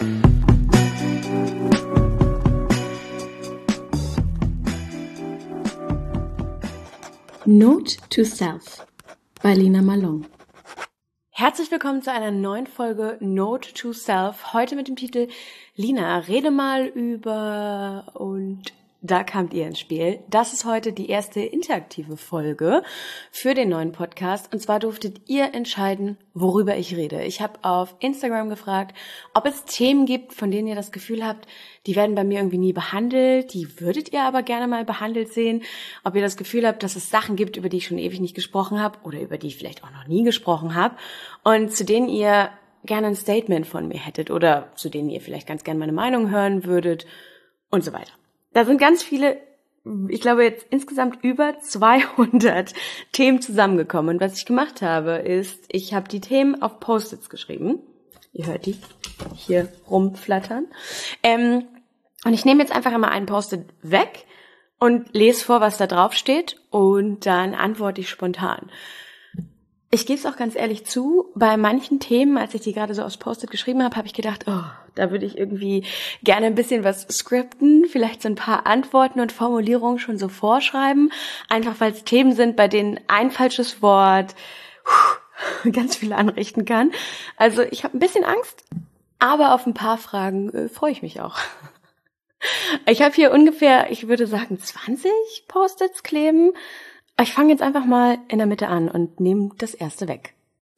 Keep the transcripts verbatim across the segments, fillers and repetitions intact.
Note to Self bei Lina Malone. Herzlich willkommen zu einer neuen Folge Note to Self. Heute mit dem Titel Lina, rede mal über und da kamt ihr ins Spiel. Das ist heute die erste interaktive Folge für den neuen Podcast und zwar durftet ihr entscheiden, worüber ich rede. Ich habe auf Instagram gefragt, ob es Themen gibt, von denen ihr das Gefühl habt, die werden bei mir irgendwie nie behandelt, die würdet ihr aber gerne mal behandelt sehen. Ob ihr das Gefühl habt, dass es Sachen gibt, über die ich schon ewig nicht gesprochen habe oder über die ich vielleicht auch noch nie gesprochen habe und zu denen ihr gerne ein Statement von mir hättet oder zu denen ihr vielleicht ganz gerne meine Meinung hören würdet und so weiter. Da sind ganz viele, ich glaube jetzt insgesamt über zweihundert Themen zusammengekommen. Und was ich gemacht habe, ist, ich habe die Themen auf Post-its geschrieben. Ihr hört die hier rumflattern. Ähm, und ich nehme jetzt einfach immer einen Post-it weg und lese vor, was da drauf steht. Und dann antworte ich spontan. Ich gebe es auch ganz ehrlich zu, bei manchen Themen, als ich die gerade so aufs Post-it geschrieben habe, habe ich gedacht, oh, da würde ich irgendwie gerne ein bisschen was skripten, vielleicht so ein paar Antworten und Formulierungen schon so vorschreiben, einfach weil es Themen sind, bei denen ein falsches Wort puh, ganz viel anrichten kann. Also ich habe ein bisschen Angst, aber auf ein paar Fragen äh, freue ich mich auch. Ich habe hier ungefähr, ich würde sagen, zwanzig Post-its kleben. Ich fange jetzt einfach mal in der Mitte an und nehme das erste weg.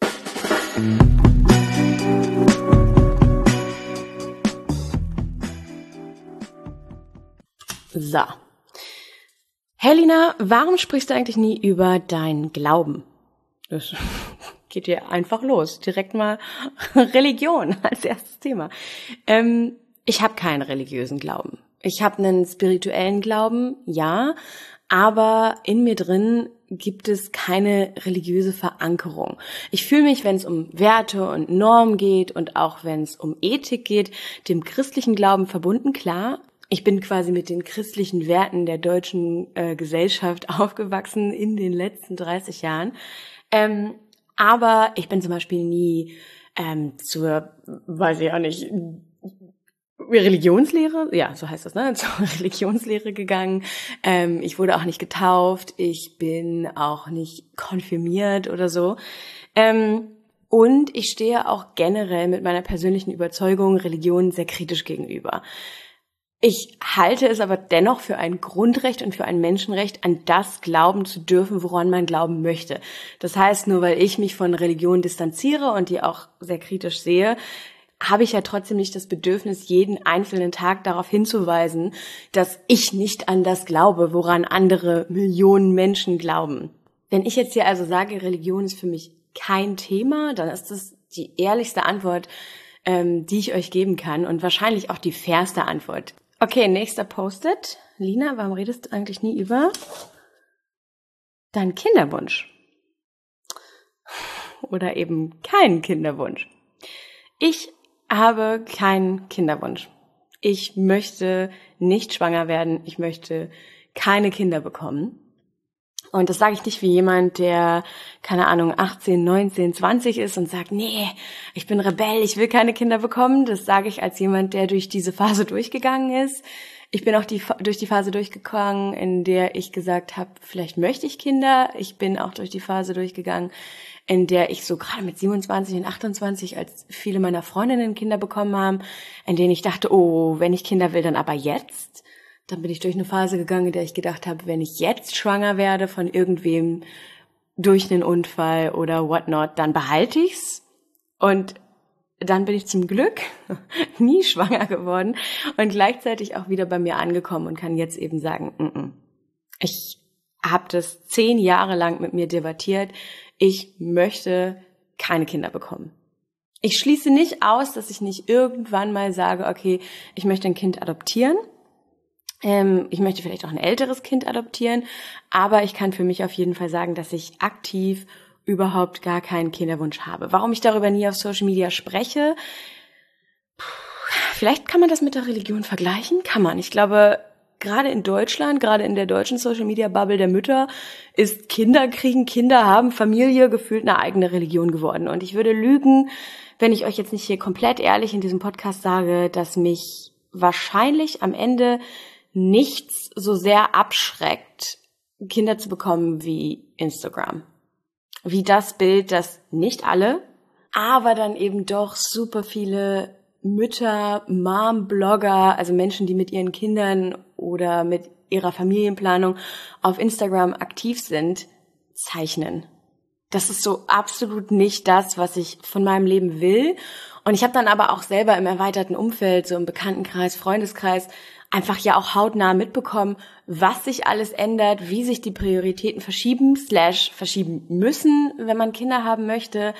So. Hey Lina, warum sprichst du eigentlich nie über deinen Glauben? Das geht hier einfach los. Direkt mal Religion als erstes Thema. Ähm, ich habe keinen religiösen Glauben. Ich habe einen spirituellen Glauben, ja, aber in mir drin gibt es keine religiöse Verankerung. Ich fühle mich, wenn es um Werte und Normen geht und auch wenn es um Ethik geht, dem christlichen Glauben verbunden, klar. Ich bin quasi mit den christlichen Werten der deutschen äh, Gesellschaft aufgewachsen in den letzten dreißig Jahren. Ähm, aber ich bin zum Beispiel nie ähm, zur, weiß ich auch nicht, Religionslehre, ja, so heißt das, ne, zur Religionslehre gegangen. Ähm, ich wurde auch nicht getauft, ich bin auch nicht konfirmiert oder so. Ähm, und ich stehe auch generell mit meiner persönlichen Überzeugung Religion sehr kritisch gegenüber. Ich halte es aber dennoch für ein Grundrecht und für ein Menschenrecht, an das glauben zu dürfen, woran man glauben möchte. Das heißt, nur weil ich mich von Religion distanziere und die auch sehr kritisch sehe, habe ich ja trotzdem nicht das Bedürfnis, jeden einzelnen Tag darauf hinzuweisen, dass ich nicht an das glaube, woran andere Millionen Menschen glauben. Wenn ich jetzt hier also sage, Religion ist für mich kein Thema, dann ist das die ehrlichste Antwort, ähm, die ich euch geben kann und wahrscheinlich auch die fairste Antwort. Okay, nächster Post-it. Lina, warum redest du eigentlich nie über deinen Kinderwunsch? Oder eben keinen Kinderwunsch. Ich habe keinen Kinderwunsch. Ich möchte nicht schwanger werden. Ich möchte keine Kinder bekommen. Und das sage ich nicht wie jemand, der, keine Ahnung, achtzehn, neunzehn, zwanzig ist und sagt, nee, ich bin Rebell, ich will keine Kinder bekommen. Das sage ich als jemand, der durch diese Phase durchgegangen ist. Ich bin auch die, durch die Phase durchgegangen, in der ich gesagt habe, vielleicht möchte ich Kinder. Ich bin auch durch die Phase durchgegangen, in der ich so gerade mit siebenundzwanzig und achtundzwanzig, als viele meiner Freundinnen Kinder bekommen haben, in denen ich dachte, oh, wenn ich Kinder will, dann aber jetzt. Dann bin ich durch eine Phase gegangen, in der ich gedacht habe, wenn ich jetzt schwanger werde von irgendwem durch einen Unfall oder whatnot, dann behalte ich's. Und dann bin ich zum Glück nie schwanger geworden und gleichzeitig auch wieder bei mir angekommen und kann jetzt eben sagen, n-n. Ich habe das zehn Jahre lang mit mir debattiert. Ich möchte keine Kinder bekommen. Ich schließe nicht aus, dass ich nicht irgendwann mal sage, okay, ich möchte ein Kind adoptieren. Ähm, ich möchte vielleicht auch ein älteres Kind adoptieren, aber ich kann für mich auf jeden Fall sagen, dass ich aktiv überhaupt gar keinen Kinderwunsch habe. Warum ich darüber nie auf Social Media spreche? Vielleicht kann man das mit der Religion vergleichen. Kann man. Ich glaube, gerade in Deutschland, gerade in der deutschen Social-Media-Bubble der Mütter, ist Kinder kriegen, Kinder haben, Familie gefühlt eine eigene Religion geworden. Und ich würde lügen, wenn ich euch jetzt nicht hier komplett ehrlich in diesem Podcast sage, dass mich wahrscheinlich am Ende nichts so sehr abschreckt, Kinder zu bekommen wie Instagram. Wie das Bild, das nicht alle, aber dann eben doch super viele Mütter, Mom-Blogger, also Menschen, die mit ihren Kindern oder mit ihrer Familienplanung auf Instagram aktiv sind, zeichnen. Das ist so absolut nicht das, was ich von meinem Leben will. Und ich habe dann aber auch selber im erweiterten Umfeld, so im Bekanntenkreis, Freundeskreis, einfach ja auch hautnah mitbekommen, was sich alles ändert, wie sich die Prioritäten verschieben, slash verschieben müssen, wenn man Kinder haben möchte.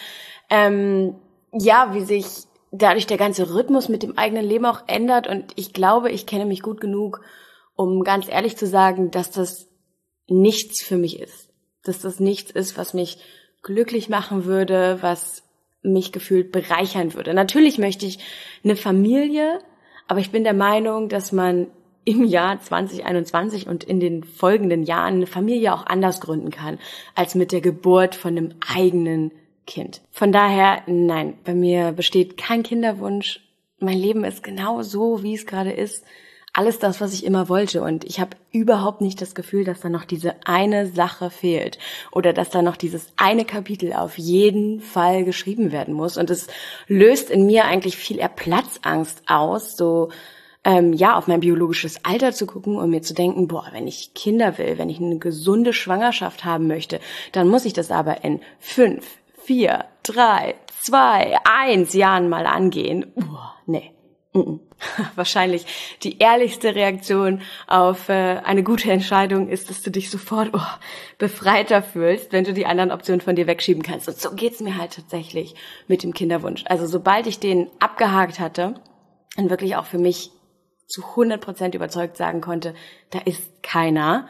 Ähm, ja, wie sich dadurch der ganze Rhythmus mit dem eigenen Leben auch ändert. Und ich glaube, ich kenne mich gut genug, um ganz ehrlich zu sagen, dass das nichts für mich ist. Dass das nichts ist, was mich glücklich machen würde, was mich gefühlt bereichern würde. Natürlich möchte ich eine Familie, aber ich bin der Meinung, dass man im Jahr zwanzig einundzwanzig und in den folgenden Jahren eine Familie auch anders gründen kann, als mit der Geburt von einem eigenen Kind. Von daher, nein, bei mir besteht kein Kinderwunsch. Mein Leben ist genau so, wie es gerade ist. Alles das, was ich immer wollte. Und ich habe überhaupt nicht das Gefühl, dass da noch diese eine Sache fehlt oder dass da noch dieses eine Kapitel auf jeden Fall geschrieben werden muss. Und es löst in mir eigentlich viel eher Platzangst aus, so ähm, ja, auf mein biologisches Alter zu gucken und mir zu denken, boah, wenn ich Kinder will, wenn ich eine gesunde Schwangerschaft haben möchte, dann muss ich das aber in fünf, vier, drei, zwei, eins Jahren mal angehen. Boah, nee. Mm-mm. Wahrscheinlich die ehrlichste Reaktion auf äh, eine gute Entscheidung ist, dass du dich sofort oh, befreiter fühlst, wenn du die anderen Optionen von dir wegschieben kannst. Und so geht's mir halt tatsächlich mit dem Kinderwunsch. Also sobald ich den abgehakt hatte und wirklich auch für mich zu hundert Prozent überzeugt sagen konnte, da ist keiner,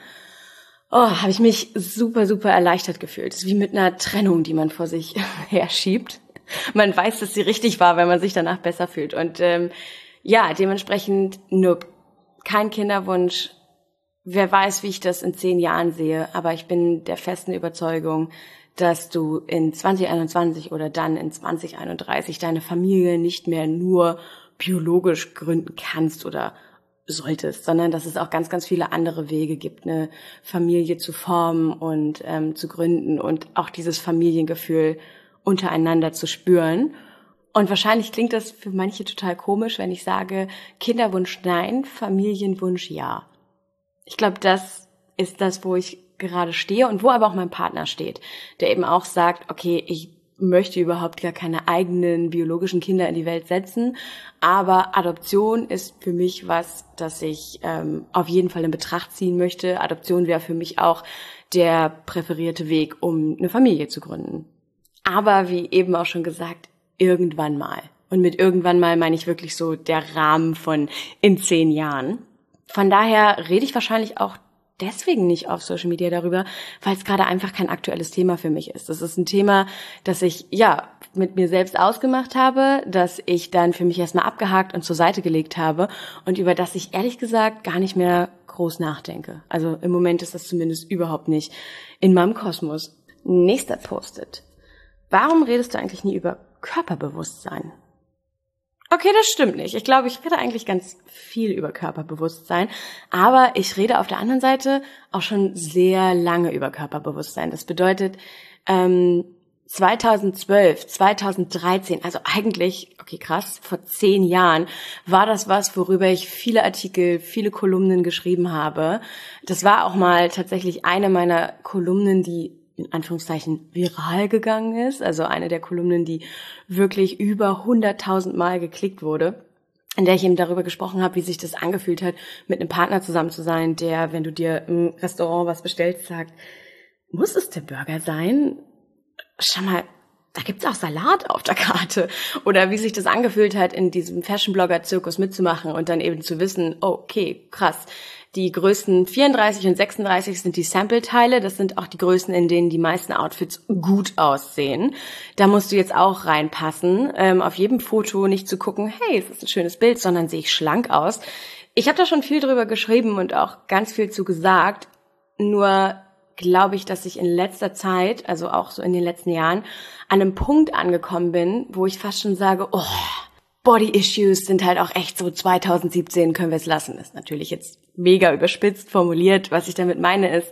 oh, habe ich mich super, super erleichtert gefühlt. Das ist wie mit einer Trennung, die man vor sich herschiebt. Man weiß, dass sie richtig war, wenn man sich danach besser fühlt. Und ähm, ja, dementsprechend nur kein Kinderwunsch. Wer weiß, wie ich das in zehn Jahren sehe. Aber ich bin der festen Überzeugung, dass du in zwanzig einundzwanzig oder dann in zwanzig einunddreißig deine Familie nicht mehr nur biologisch gründen kannst oder solltest, sondern dass es auch ganz, ganz viele andere Wege gibt, eine Familie zu formen und ähm, zu gründen und auch dieses Familiengefühl untereinander zu spüren. Und wahrscheinlich klingt das für manche total komisch, wenn ich sage, Kinderwunsch nein, Familienwunsch ja. Ich glaube, das ist das, wo ich gerade stehe und wo aber auch mein Partner steht, der eben auch sagt, okay, ich möchte überhaupt gar keine eigenen biologischen Kinder in die Welt setzen, aber Adoption ist für mich was, das ich ähm, auf jeden Fall in Betracht ziehen möchte. Adoption wäre für mich auch der präferierte Weg, um eine Familie zu gründen. Aber wie eben auch schon gesagt, irgendwann mal. Und mit irgendwann mal meine ich wirklich so der Rahmen von in zehn Jahren. Von daher rede ich wahrscheinlich auch deswegen nicht auf Social Media darüber, weil es gerade einfach kein aktuelles Thema für mich ist. Das ist ein Thema, das ich ja mit mir selbst ausgemacht habe, das ich dann für mich erstmal abgehakt und zur Seite gelegt habe und über das ich ehrlich gesagt gar nicht mehr groß nachdenke. Also im Moment ist das zumindest überhaupt nicht in meinem Kosmos. Nächster Post-it. Warum redest du eigentlich nie über Körperbewusstsein? Okay, das stimmt nicht. Ich glaube, ich rede eigentlich ganz viel über Körperbewusstsein, aber ich rede auf der anderen Seite auch schon sehr lange über Körperbewusstsein. Das bedeutet, ähm, zweitausendzwölf, zweitausenddreizehn, also eigentlich, okay krass, vor zehn Jahren war das was, worüber ich viele Artikel, viele Kolumnen geschrieben habe. Das war auch mal tatsächlich eine meiner Kolumnen, die in Anführungszeichen viral gegangen ist, also eine der Kolumnen, die wirklich über hunderttausend Mal geklickt wurde, in der ich eben darüber gesprochen habe, wie sich das angefühlt hat, mit einem Partner zusammen zu sein, der, wenn du dir im Restaurant was bestellst, sagt, muss es der Burger sein? Schau mal, da gibt's auch Salat auf der Karte. Oder wie sich das angefühlt hat, in diesem Fashion-Blogger-Zirkus mitzumachen und dann eben zu wissen, oh, okay, krass, die Größen vierunddreißig und sechsunddreißig sind die Sample-Teile. Das sind auch die Größen, in denen die meisten Outfits gut aussehen. Da musst du jetzt auch reinpassen. Ähm, auf jedem Foto nicht zu gucken, hey, es ist ein schönes Bild, sondern sehe ich schlank aus. Ich habe da schon viel drüber geschrieben und auch ganz viel zu gesagt, nur glaube ich, dass ich in letzter Zeit, also auch so in den letzten Jahren, an einem Punkt angekommen bin, wo ich fast schon sage, oh, Body Issues sind halt auch echt so zwanzig siebzehn, können wir es lassen. Das ist natürlich jetzt mega überspitzt formuliert. Was ich damit meine ist,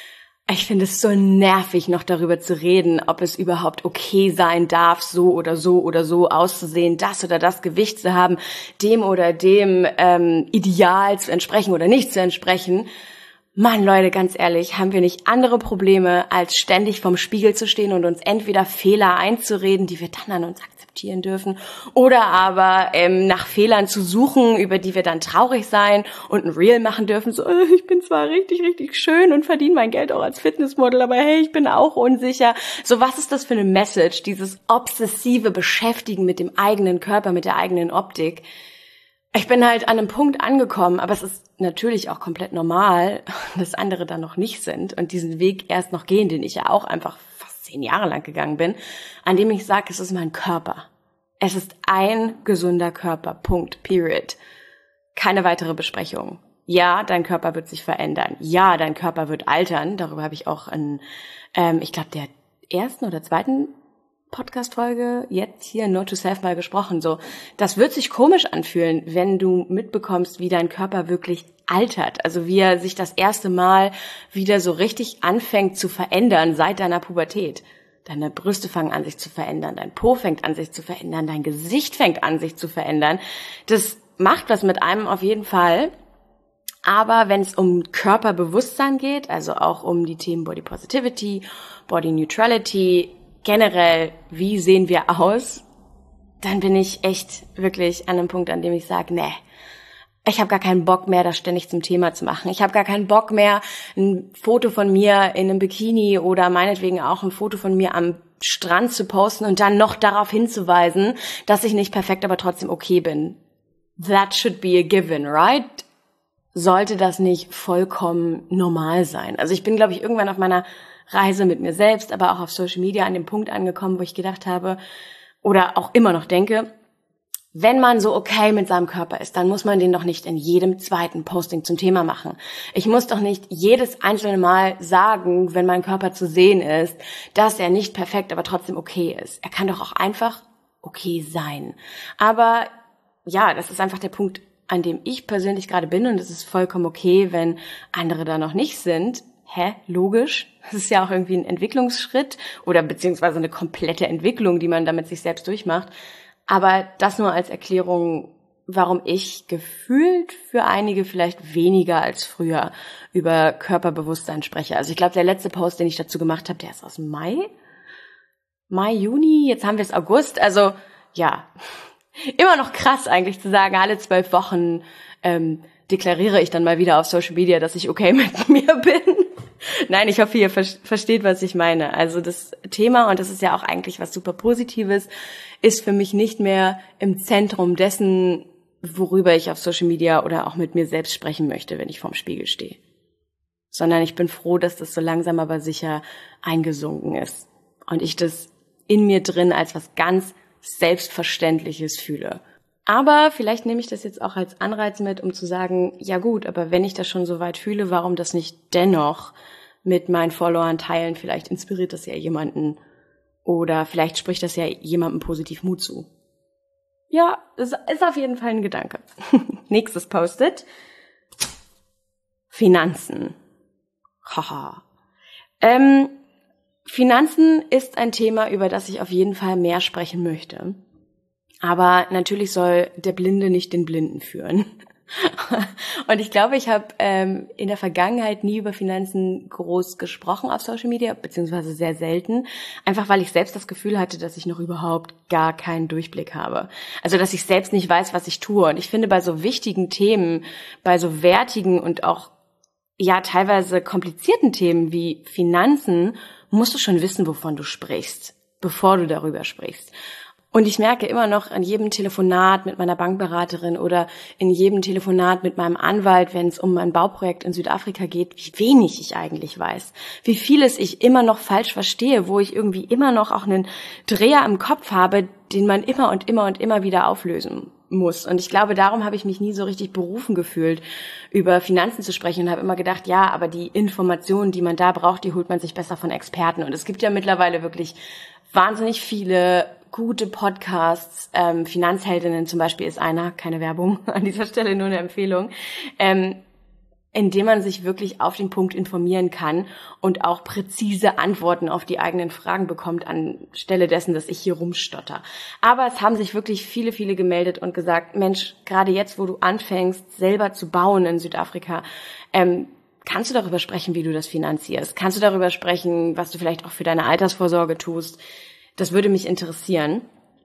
ich finde es so nervig, noch darüber zu reden, ob es überhaupt okay sein darf, so oder so oder so auszusehen, das oder das Gewicht zu haben, dem oder dem ähm, Ideal zu entsprechen oder nicht zu entsprechen. Mann, Leute, ganz ehrlich, haben wir nicht andere Probleme, als ständig vorm Spiegel zu stehen und uns entweder Fehler einzureden, die wir dann an uns akzeptieren dürfen, oder aber ähm, nach Fehlern zu suchen, über die wir dann traurig sein und ein Reel machen dürfen, so, äh, ich bin zwar richtig, richtig schön und verdiene mein Geld auch als Fitnessmodel, aber hey, ich bin auch unsicher. So, was ist das für eine Message, dieses obsessive Beschäftigen mit dem eigenen Körper, mit der eigenen Optik? Ich bin halt an einem Punkt angekommen, aber es ist natürlich auch komplett normal, dass andere da noch nicht sind und diesen Weg erst noch gehen, den ich ja auch einfach fast zehn Jahre lang gegangen bin, an dem ich sage, es ist mein Körper. Es ist ein gesunder Körper, Punkt, period. Keine weitere Besprechung. Ja, dein Körper wird sich verändern. Ja, dein Körper wird altern. Darüber habe ich auch in, ähm, ich glaube, der ersten oder zweiten Podcast-Folge jetzt hier in Note to Self mal gesprochen. So, das wird sich komisch anfühlen, wenn du mitbekommst, wie dein Körper wirklich altert. Also wie er sich das erste Mal wieder so richtig anfängt zu verändern seit deiner Pubertät. Deine Brüste fangen an, sich zu verändern, dein Po fängt an, sich zu verändern, dein Gesicht fängt an, sich zu verändern. Das macht was mit einem auf jeden Fall. Aber wenn es um Körperbewusstsein geht, also auch um die Themen Body Positivity, Body Neutrality, generell, wie sehen wir aus, dann bin ich echt wirklich an einem Punkt, an dem ich sage, nee, ich habe gar keinen Bock mehr, das ständig zum Thema zu machen. Ich habe gar keinen Bock mehr, ein Foto von mir in einem Bikini oder meinetwegen auch ein Foto von mir am Strand zu posten und dann noch darauf hinzuweisen, dass ich nicht perfekt, aber trotzdem okay bin. That should be a given, right? Sollte das nicht vollkommen normal sein? Also ich bin, glaube ich, irgendwann auf meiner Reise mit mir selbst, aber auch auf Social Media an dem Punkt angekommen, wo ich gedacht habe oder auch immer noch denke, wenn man so okay mit seinem Körper ist, dann muss man den doch nicht in jedem zweiten Posting zum Thema machen. Ich muss doch nicht jedes einzelne Mal sagen, wenn mein Körper zu sehen ist, dass er nicht perfekt, aber trotzdem okay ist. Er kann doch auch einfach okay sein. Aber ja, das ist einfach der Punkt, an dem ich persönlich gerade bin und es ist vollkommen okay, wenn andere da noch nicht sind. Hä? Logisch. Das ist ja auch irgendwie ein Entwicklungsschritt oder beziehungsweise eine komplette Entwicklung, die man damit sich selbst durchmacht. Aber das nur als Erklärung, warum ich gefühlt für einige vielleicht weniger als früher über Körperbewusstsein spreche. Also ich glaube, der letzte Post, den ich dazu gemacht habe, der ist aus Mai. Mai, Juni, jetzt haben wir es August. Also ja, immer noch krass eigentlich zu sagen, alle zwölf Wochen ähm, deklariere ich dann mal wieder auf Social Media, dass ich okay mit mir bin. Nein, ich hoffe, ihr versteht, was ich meine. Also das Thema, und das ist ja auch eigentlich was super Positives, ist für mich nicht mehr im Zentrum dessen, worüber ich auf Social Media oder auch mit mir selbst sprechen möchte, wenn ich vorm Spiegel stehe. Sondern ich bin froh, dass das so langsam aber sicher eingesunken ist. Und ich das in mir drin als was ganz Selbstverständliches fühle. Aber vielleicht nehme ich das jetzt auch als Anreiz mit, um zu sagen, ja gut, aber wenn ich das schon so weit fühle, warum das nicht dennoch mit meinen Followern teilen? Vielleicht inspiriert das ja jemanden oder vielleicht spricht das ja jemandem positiv Mut zu. Ja, das ist auf jeden Fall ein Gedanke. Nächstes Post-it. Finanzen. Haha. ähm, Finanzen ist ein Thema, über das ich auf jeden Fall mehr sprechen möchte. Aber natürlich soll der Blinde nicht den Blinden führen. Und ich glaube, ich habe ähm, in der Vergangenheit nie über Finanzen groß gesprochen auf Social Media, beziehungsweise sehr selten. Einfach weil ich selbst das Gefühl hatte, dass ich noch überhaupt gar keinen Durchblick habe. Also dass ich selbst nicht weiß, was ich tue. Und ich finde, bei so wichtigen Themen, bei so wertigen und auch ja teilweise komplizierten Themen wie Finanzen, musst du schon wissen, wovon du sprichst, bevor du darüber sprichst. Und ich merke immer noch an jedem Telefonat mit meiner Bankberaterin oder in jedem Telefonat mit meinem Anwalt, wenn es um ein Bauprojekt in Südafrika geht, wie wenig ich eigentlich weiß. Wie vieles ich immer noch falsch verstehe, wo ich irgendwie immer noch auch einen Dreher im Kopf habe, den man immer und immer und immer wieder auflösen muss. Und ich glaube, darum habe ich mich nie so richtig berufen gefühlt, über Finanzen zu sprechen und habe immer gedacht, ja, aber die Informationen, die man da braucht, die holt man sich besser von Experten. Und es gibt ja mittlerweile wirklich wahnsinnig viele gute Podcasts. Ähm, Finanzheldinnen zum Beispiel ist einer, keine Werbung, an dieser Stelle nur eine Empfehlung, ähm, in dem man sich wirklich auf den Punkt informieren kann und auch präzise Antworten auf die eigenen Fragen bekommt, anstelle dessen, dass ich hier rumstotter. Aber es haben sich wirklich viele, viele gemeldet und gesagt, Mensch, gerade jetzt, wo du anfängst, selber zu bauen in Südafrika, ähm, kannst du darüber sprechen, wie du das finanzierst? Kannst du darüber sprechen, was du vielleicht auch für deine Altersvorsorge tust? Das würde mich interessieren.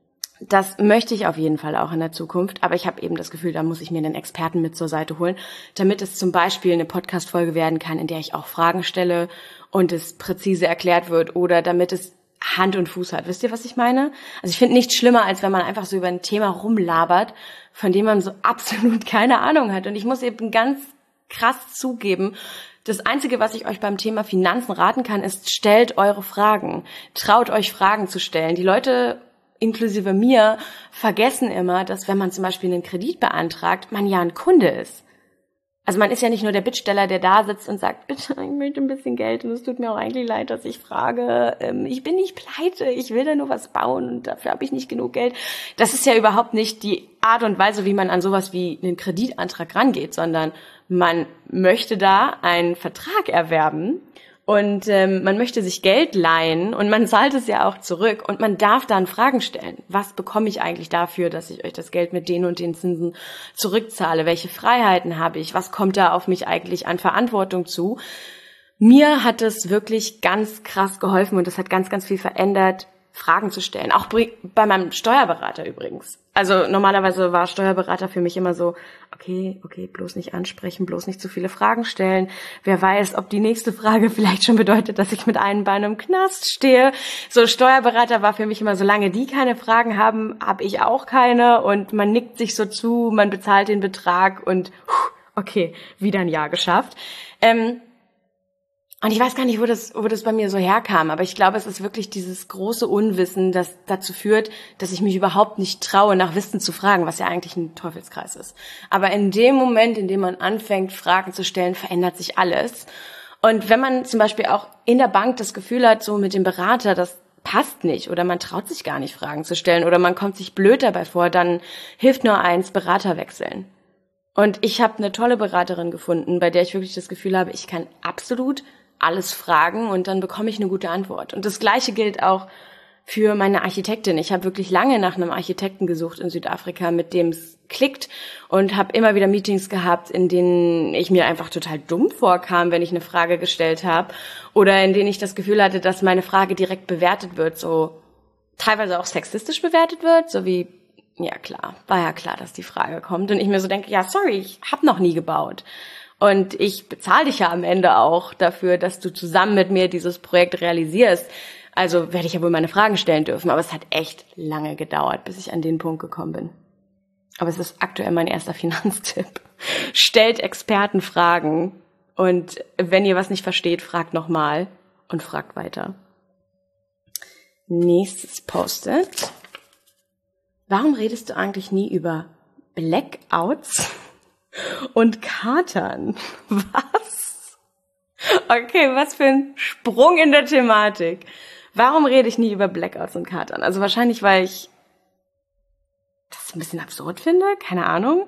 Das möchte ich auf jeden Fall auch in der Zukunft, aber ich habe eben das Gefühl, da muss ich mir einen Experten mit zur Seite holen, damit es zum Beispiel eine Podcast-Folge werden kann, in der ich auch Fragen stelle und es präzise erklärt wird oder damit es Hand und Fuß hat. Wisst ihr, was ich meine? Also ich finde nichts schlimmer, als wenn man einfach so über ein Thema rumlabert, von dem man so absolut keine Ahnung hat. Und ich muss eben ganz krass zugeben, das Einzige, was ich euch beim Thema Finanzen raten kann, ist, stellt eure Fragen. Traut euch Fragen zu stellen. Die Leute inklusive mir, vergessen immer, dass wenn man zum Beispiel einen Kredit beantragt, man ja ein Kunde ist. Also man ist ja nicht nur der Bittsteller, der da sitzt und sagt, bitte, ich möchte ein bisschen Geld und es tut mir auch eigentlich leid, dass ich frage. Ähm, ich bin nicht pleite, ich will da nur was bauen und dafür habe ich nicht genug Geld. Das ist ja überhaupt nicht die Art und Weise, wie man an sowas wie einen Kreditantrag rangeht, sondern man möchte da einen Vertrag erwerben. Und ähm, man möchte sich Geld leihen und man zahlt es ja auch zurück und man darf dann Fragen stellen. Was bekomme ich eigentlich dafür, dass ich euch das Geld mit den und den Zinsen zurückzahle? Welche Freiheiten habe ich? Was kommt da auf mich eigentlich an Verantwortung zu? Mir hat es wirklich ganz krass geholfen und das hat ganz, ganz viel verändert, Fragen zu stellen. Auch bei meinem Steuerberater übrigens. Also normalerweise war Steuerberater für mich immer so, okay, okay, bloß nicht ansprechen, bloß nicht zu viele Fragen stellen. Wer weiß, ob die nächste Frage vielleicht schon bedeutet, dass ich mit einem Bein im Knast stehe. So, Steuerberater war für mich immer, solange die keine Fragen haben, habe ich auch keine. Und man nickt sich so zu, man bezahlt den Betrag und okay, wieder ein Jahr geschafft. Ähm, Und ich weiß gar nicht, wo das, wo das bei mir so herkam, aber ich glaube, es ist wirklich dieses große Unwissen, das dazu führt, dass ich mich überhaupt nicht traue, nach Wissen zu fragen, was ja eigentlich ein Teufelskreis ist. Aber in dem Moment, in dem man anfängt, Fragen zu stellen, verändert sich alles. Und wenn man zum Beispiel auch in der Bank das Gefühl hat, so mit dem Berater, das passt nicht oder man traut sich gar nicht, Fragen zu stellen oder man kommt sich blöd dabei vor, dann hilft nur eins, Berater wechseln. Und ich habe eine tolle Beraterin gefunden, bei der ich wirklich das Gefühl habe, ich kann absolut alles fragen und dann bekomme ich eine gute Antwort. Und das Gleiche gilt auch für meine Architektin. Ich habe wirklich lange nach einem Architekten gesucht in Südafrika, mit dem es klickt und habe immer wieder Meetings gehabt, in denen ich mir einfach total dumm vorkam, wenn ich eine Frage gestellt habe oder in denen ich das Gefühl hatte, dass meine Frage direkt bewertet wird, so teilweise auch sexistisch bewertet wird, so wie, ja klar, war ja klar, dass die Frage kommt und ich mir so denke, ja sorry, ich habe noch nie gebaut. Und ich bezahle dich ja am Ende auch dafür, dass du zusammen mit mir dieses Projekt realisierst. Also werde ich ja wohl meine Fragen stellen dürfen. Aber es hat echt lange gedauert, bis ich an den Punkt gekommen bin. Aber es ist aktuell mein erster Finanztipp. Stellt Experten Fragen. Und wenn ihr was nicht versteht, fragt nochmal und fragt weiter. Nächstes Post-it. Warum redest du eigentlich nie über Blackouts und Katern? Was? Okay, was für ein Sprung in der Thematik. Warum rede ich nie über Blackouts und Katern? Also wahrscheinlich, weil ich das ein bisschen absurd finde, keine Ahnung.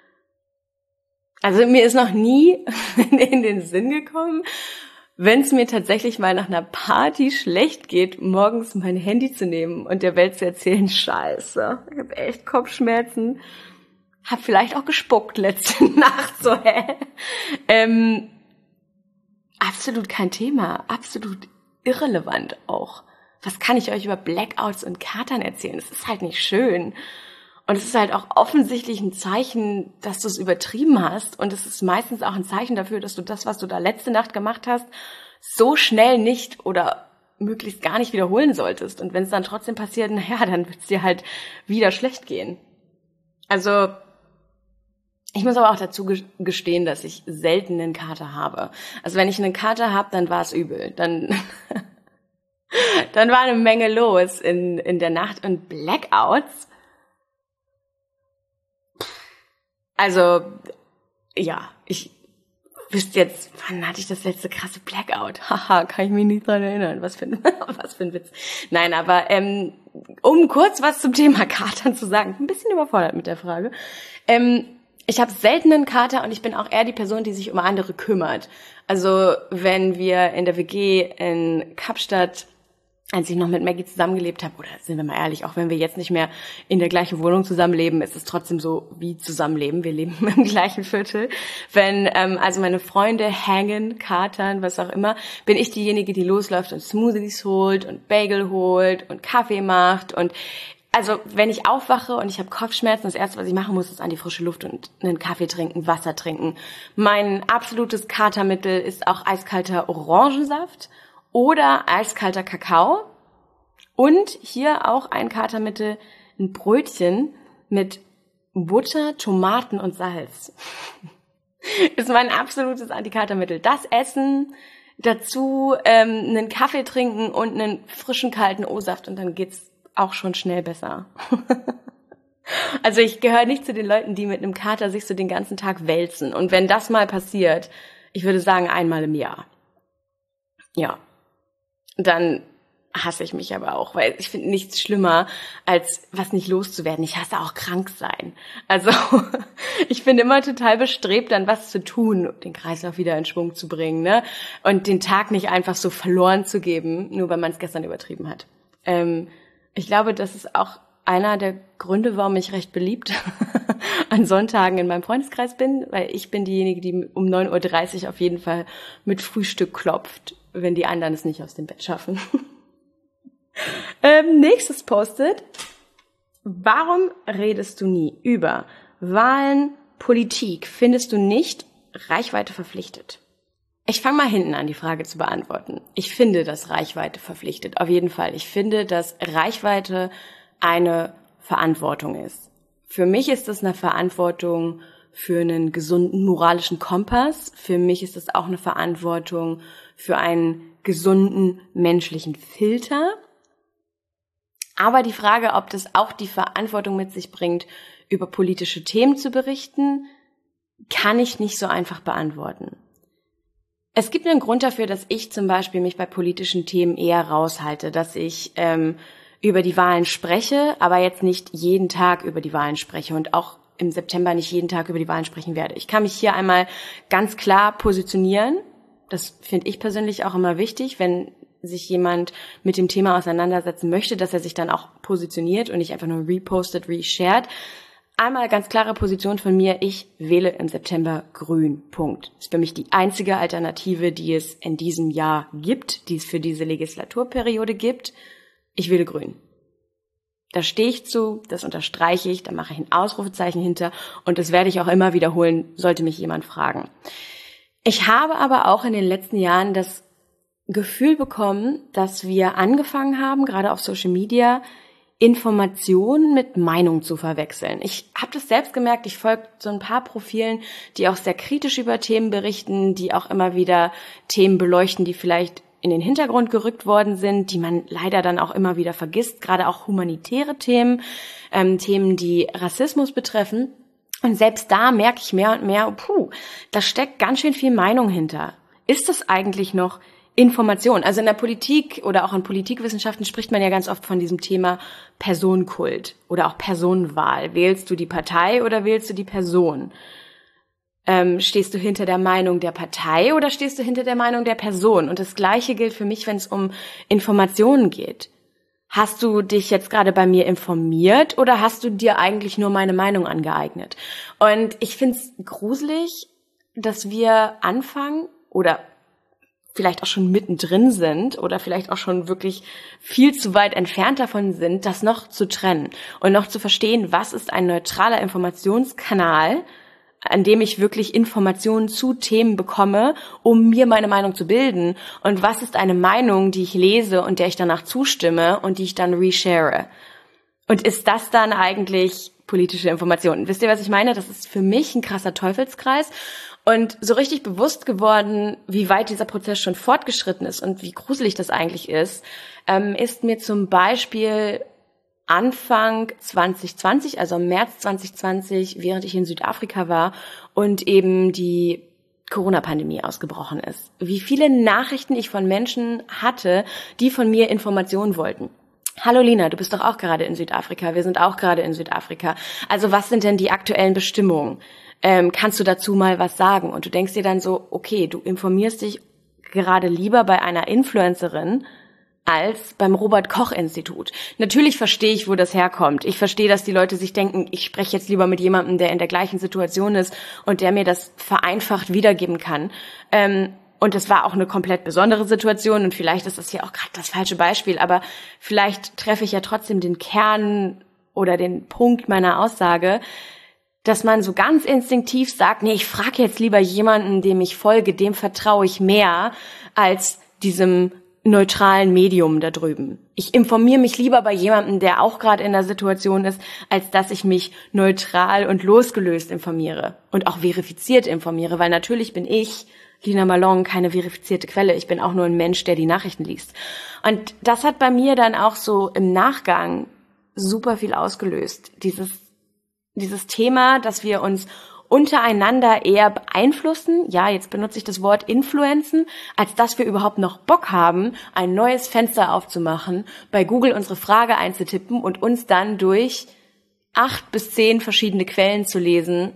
Also mir ist noch nie in den Sinn gekommen, wenn es mir tatsächlich mal nach einer Party schlecht geht, morgens mein Handy zu nehmen und der Welt zu erzählen, scheiße, ich habe echt Kopfschmerzen. Hab vielleicht auch gespuckt letzte Nacht, so, hä? Ähm, absolut kein Thema, absolut irrelevant auch. Was kann ich euch über Blackouts und Katern erzählen? Das ist halt nicht schön. Und es ist halt auch offensichtlich ein Zeichen, dass du es übertrieben hast. Und es ist meistens auch ein Zeichen dafür, dass du das, was du da letzte Nacht gemacht hast, so schnell nicht oder möglichst gar nicht wiederholen solltest. Und wenn es dann trotzdem passiert, naja, dann wird es dir halt wieder schlecht gehen. Also ich muss aber auch dazu gestehen, dass ich selten einen Kater habe. Also wenn ich einen Kater habe, dann war es übel. Dann, dann war eine Menge los in, in der Nacht. Und Blackouts, Also, ja, ich wüsste jetzt, wann hatte ich das letzte krasse Blackout? Haha, kann ich mich nicht dran erinnern. Was für ein, was für ein Witz. Nein, aber ähm, um kurz was zum Thema Katern zu sagen, ein bisschen überfordert mit der Frage. Ähm, ich habe selten einen Kater und ich bin auch eher die Person, die sich um andere kümmert. Also wenn wir in der W G in Kapstadt, als ich noch mit Maggie zusammengelebt habe, oder sind wir mal ehrlich, auch wenn wir jetzt nicht mehr in der gleichen Wohnung zusammenleben, ist es trotzdem so wie zusammenleben. Wir leben im gleichen Viertel. Wenn ähm, also meine Freunde hängen, katern, was auch immer, bin ich diejenige, die losläuft und Smoothies holt und Bagel holt und Kaffee macht. Und also wenn ich aufwache und ich habe Kopfschmerzen, das Erste, was ich machen muss, ist an die frische Luft und einen Kaffee trinken, Wasser trinken. Mein absolutes Katermittel ist auch eiskalter Orangensaft oder eiskalter Kakao. Und hier auch ein Katermittel, ein Brötchen mit Butter, Tomaten und Salz. Ist mein absolutes Antikatermittel. Das Essen, dazu ähm, einen Kaffee trinken und einen frischen, kalten O-Saft und dann geht's auch schon schnell besser. Also ich gehöre nicht zu den Leuten, die mit einem Kater sich so den ganzen Tag wälzen. Und wenn das mal passiert, ich würde sagen einmal im Jahr. Ja. Dann hasse ich mich aber auch, weil ich finde nichts schlimmer, als was nicht loszuwerden. Ich hasse auch krank sein. Also ich bin immer total bestrebt, dann was zu tun, den Kreislauf wieder in Schwung zu bringen, ne? Und den Tag nicht einfach so verloren zu geben, nur weil man es gestern übertrieben hat. Ähm, ich glaube, das ist auch einer der Gründe, warum ich recht beliebt an Sonntagen in meinem Freundeskreis bin, weil ich bin diejenige, die um neun Uhr dreißig auf jeden Fall mit Frühstück klopft, wenn die anderen es nicht aus dem Bett schaffen. ähm, nächstes Post-it. Warum redest du nie über Wahlen, Politik? Findest du nicht Reichweite verpflichtet? Ich fange mal hinten an, die Frage zu beantworten. Ich finde, dass Reichweite verpflichtet. Auf jeden Fall. Ich finde, dass Reichweite eine Verantwortung ist. Für mich ist es eine Verantwortung für einen gesunden moralischen Kompass. Für mich ist es auch eine Verantwortung für einen gesunden menschlichen Filter. Aber die Frage, ob das auch die Verantwortung mit sich bringt, über politische Themen zu berichten, kann ich nicht so einfach beantworten. Es gibt einen Grund dafür, dass ich zum Beispiel mich bei politischen Themen eher raushalte, dass ich ähm, über die Wahlen spreche, aber jetzt nicht jeden Tag über die Wahlen spreche und auch im September nicht jeden Tag über die Wahlen sprechen werde. Ich kann mich hier einmal ganz klar positionieren. Das finde ich persönlich auch immer wichtig, wenn sich jemand mit dem Thema auseinandersetzen möchte, dass er sich dann auch positioniert und nicht einfach nur repostet, reshared. Einmal ganz klare Position von mir, ich wähle im September grün, Punkt. Das ist für mich die einzige Alternative, die es in diesem Jahr gibt, die es für diese Legislaturperiode gibt. Ich wähle grün. Da stehe ich zu, das unterstreiche ich, da mache ich ein Ausrufezeichen hinter und das werde ich auch immer wiederholen, sollte mich jemand fragen. Ich habe aber auch in den letzten Jahren das Gefühl bekommen, dass wir angefangen haben, gerade auf Social Media, Informationen mit Meinung zu verwechseln. Ich habe das selbst gemerkt, ich folge so ein paar Profilen, die auch sehr kritisch über Themen berichten, die auch immer wieder Themen beleuchten, die vielleicht in den Hintergrund gerückt worden sind, die man leider dann auch immer wieder vergisst, gerade auch humanitäre Themen, ähm, Themen, die Rassismus betreffen. Und selbst da merke ich mehr und mehr, puh, da steckt ganz schön viel Meinung hinter. Ist das eigentlich noch Information? Also in der Politik oder auch in Politikwissenschaften spricht man ja ganz oft von diesem Thema Personenkult oder auch Personenwahl. Wählst du die Partei oder wählst du die Person? Ähm, stehst du hinter der Meinung der Partei oder stehst du hinter der Meinung der Person? Und das Gleiche gilt für mich, wenn es um Informationen geht. Hast du dich jetzt gerade bei mir informiert oder hast du dir eigentlich nur meine Meinung angeeignet? Und ich finde es gruselig, dass wir anfangen oder vielleicht auch schon mittendrin sind oder vielleicht auch schon wirklich viel zu weit entfernt davon sind, das noch zu trennen und noch zu verstehen, was ist ein neutraler Informationskanal, an dem ich wirklich Informationen zu Themen bekomme, um mir meine Meinung zu bilden, und was ist eine Meinung, die ich lese und der ich danach zustimme und die ich dann reshare. Und ist das dann eigentlich politische Information? Wisst ihr, was ich meine? Das ist für mich ein krasser Teufelskreis. Und so richtig bewusst geworden, wie weit dieser Prozess schon fortgeschritten ist und wie gruselig das eigentlich ist, ähm, ist mir zum Beispiel Anfang zwanzig zwanzig, also im März zwanzig zwanzig, während ich in Südafrika war und eben die Corona-Pandemie ausgebrochen ist. Wie viele Nachrichten ich von Menschen hatte, die von mir Informationen wollten. Hallo Lina, du bist doch auch gerade in Südafrika. Wir sind auch gerade in Südafrika. Also was sind denn die aktuellen Bestimmungen? Ähm, kannst du dazu mal was sagen? Und du denkst dir dann so, okay, du informierst dich gerade lieber bei einer Influencerin als beim Robert-Koch-Institut. Natürlich verstehe ich, wo das herkommt. Ich verstehe, dass die Leute sich denken, ich spreche jetzt lieber mit jemandem, der in der gleichen Situation ist und der mir das vereinfacht wiedergeben kann. Ähm, und das war auch eine komplett besondere Situation und vielleicht ist das hier auch gerade das falsche Beispiel, aber vielleicht treffe ich ja trotzdem den Kern oder den Punkt meiner Aussage, dass man so ganz instinktiv sagt, nee, ich frage jetzt lieber jemanden, dem ich folge, dem vertraue ich mehr als diesem neutralen Medium da drüben. Ich informiere mich lieber bei jemandem, der auch gerade in der Situation ist, als dass ich mich neutral und losgelöst informiere und auch verifiziert informiere, weil natürlich bin ich, Lina Malone, keine verifizierte Quelle. Ich bin auch nur ein Mensch, der die Nachrichten liest. Und das hat bei mir dann auch so im Nachgang super viel ausgelöst. Dieses, dieses Thema, dass wir uns untereinander eher beeinflussen, ja, jetzt benutze ich das Wort influenzen, als dass wir überhaupt noch Bock haben, ein neues Fenster aufzumachen, bei Google unsere Frage einzutippen und uns dann durch acht bis zehn verschiedene Quellen zu lesen,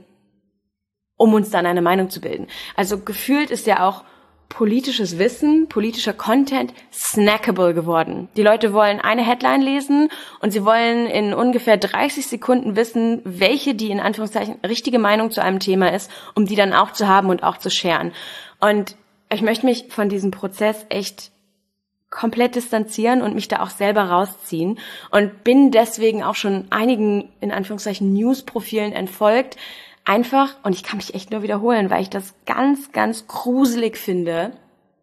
um uns dann eine Meinung zu bilden. Also gefühlt ist ja auch politisches Wissen, politischer Content snackable geworden. Die Leute wollen eine Headline lesen und sie wollen in ungefähr dreißig Sekunden wissen, welche die in Anführungszeichen richtige Meinung zu einem Thema ist, um die dann auch zu haben und auch zu sharen. Und ich möchte mich von diesem Prozess echt komplett distanzieren und mich da auch selber rausziehen und bin deswegen auch schon einigen in Anführungszeichen News-Profilen entfolgt, einfach, und ich kann mich echt nur wiederholen, weil ich das ganz, ganz gruselig finde,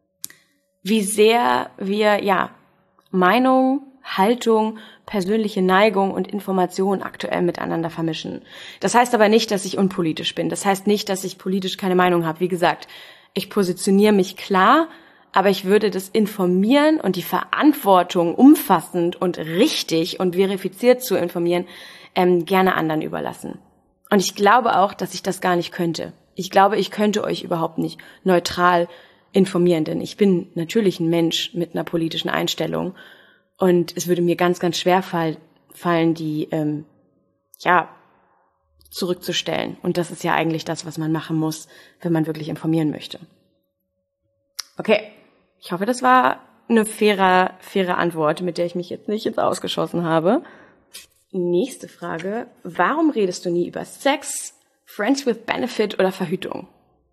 wie sehr wir, ja, Meinung, Haltung, persönliche Neigung und Information aktuell miteinander vermischen. Das heißt aber nicht, dass ich unpolitisch bin. Das heißt nicht, dass ich politisch keine Meinung habe. Wie gesagt, ich positioniere mich klar, aber ich würde das Informieren und die Verantwortung umfassend und richtig und verifiziert zu informieren, ähm, gerne anderen überlassen. Und ich glaube auch, dass ich das gar nicht könnte. Ich glaube, ich könnte euch überhaupt nicht neutral informieren, denn ich bin natürlich ein Mensch mit einer politischen Einstellung und es würde mir ganz, ganz schwer fall, fallen, die ähm, ja zurückzustellen. Und das ist ja eigentlich das, was man machen muss, wenn man wirklich informieren möchte. Okay, ich hoffe, das war eine faire, faire Antwort, mit der ich mich jetzt nicht ins Ausgeschossen habe. Nächste Frage. Warum redest du nie über Sex, Friends with Benefit oder Verhütung?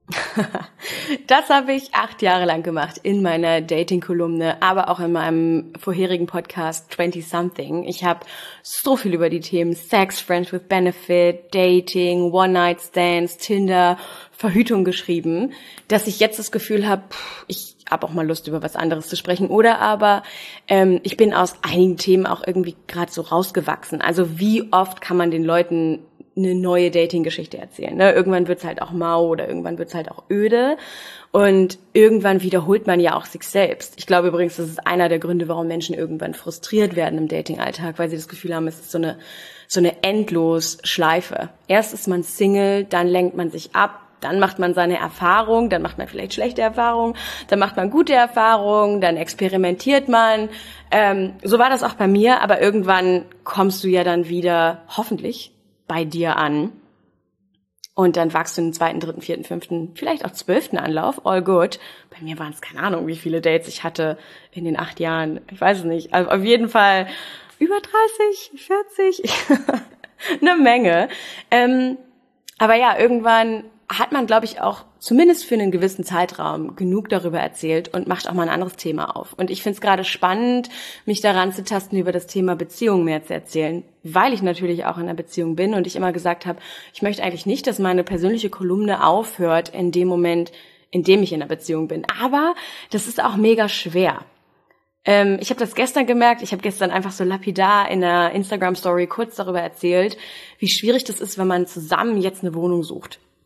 Das habe ich acht Jahre lang gemacht in meiner Dating-Kolumne, aber auch in meinem vorherigen Podcast twenty something. Ich habe so viel über die Themen Sex, Friends with Benefit, Dating, One-Night-Stands, Tinder, Verhütung geschrieben, dass ich jetzt das Gefühl habe, ich habe auch mal Lust, über was anderes zu sprechen. Oder aber ähm, ich bin aus einigen Themen auch irgendwie gerade so rausgewachsen. Also wie oft kann man den Leuten eine neue Dating-Geschichte erzählen, ne? Irgendwann wird's halt auch mau oder irgendwann wird's halt auch öde und irgendwann wiederholt man ja auch sich selbst. Ich glaube übrigens, das ist einer der Gründe, warum Menschen irgendwann frustriert werden im Dating-Alltag, weil sie das Gefühl haben, es ist so eine so eine endlos Schleife. Erst ist man Single, dann lenkt man sich ab, dann macht man seine Erfahrung, dann macht man vielleicht schlechte Erfahrungen, dann macht man gute Erfahrungen, dann experimentiert man. Ähm, so war das auch bei mir, aber irgendwann kommst du ja dann wieder, hoffentlich, bei dir an und dann wachst du in den zweiten, dritten, vierten, fünften, vielleicht auch zwölften Anlauf, all good. Bei mir waren es keine Ahnung, wie viele Dates ich hatte in den acht Jahren, ich weiß es nicht, also auf jeden Fall über dreißig, vierzig, eine Menge. Ähm, aber ja, irgendwann hat man, glaube ich, auch zumindest für einen gewissen Zeitraum genug darüber erzählt und macht auch mal ein anderes Thema auf. Und ich finde es gerade spannend, mich daran zu tasten, über das Thema Beziehung mehr zu erzählen, weil ich natürlich auch in einer Beziehung bin und ich immer gesagt habe, ich möchte eigentlich nicht, dass meine persönliche Kolumne aufhört in dem Moment, in dem ich in einer Beziehung bin. Aber das ist auch mega schwer. Ähm, ich habe das gestern gemerkt, ich habe gestern einfach so lapidar in einer Instagram-Story kurz darüber erzählt, wie schwierig das ist, wenn man zusammen jetzt eine Wohnung sucht.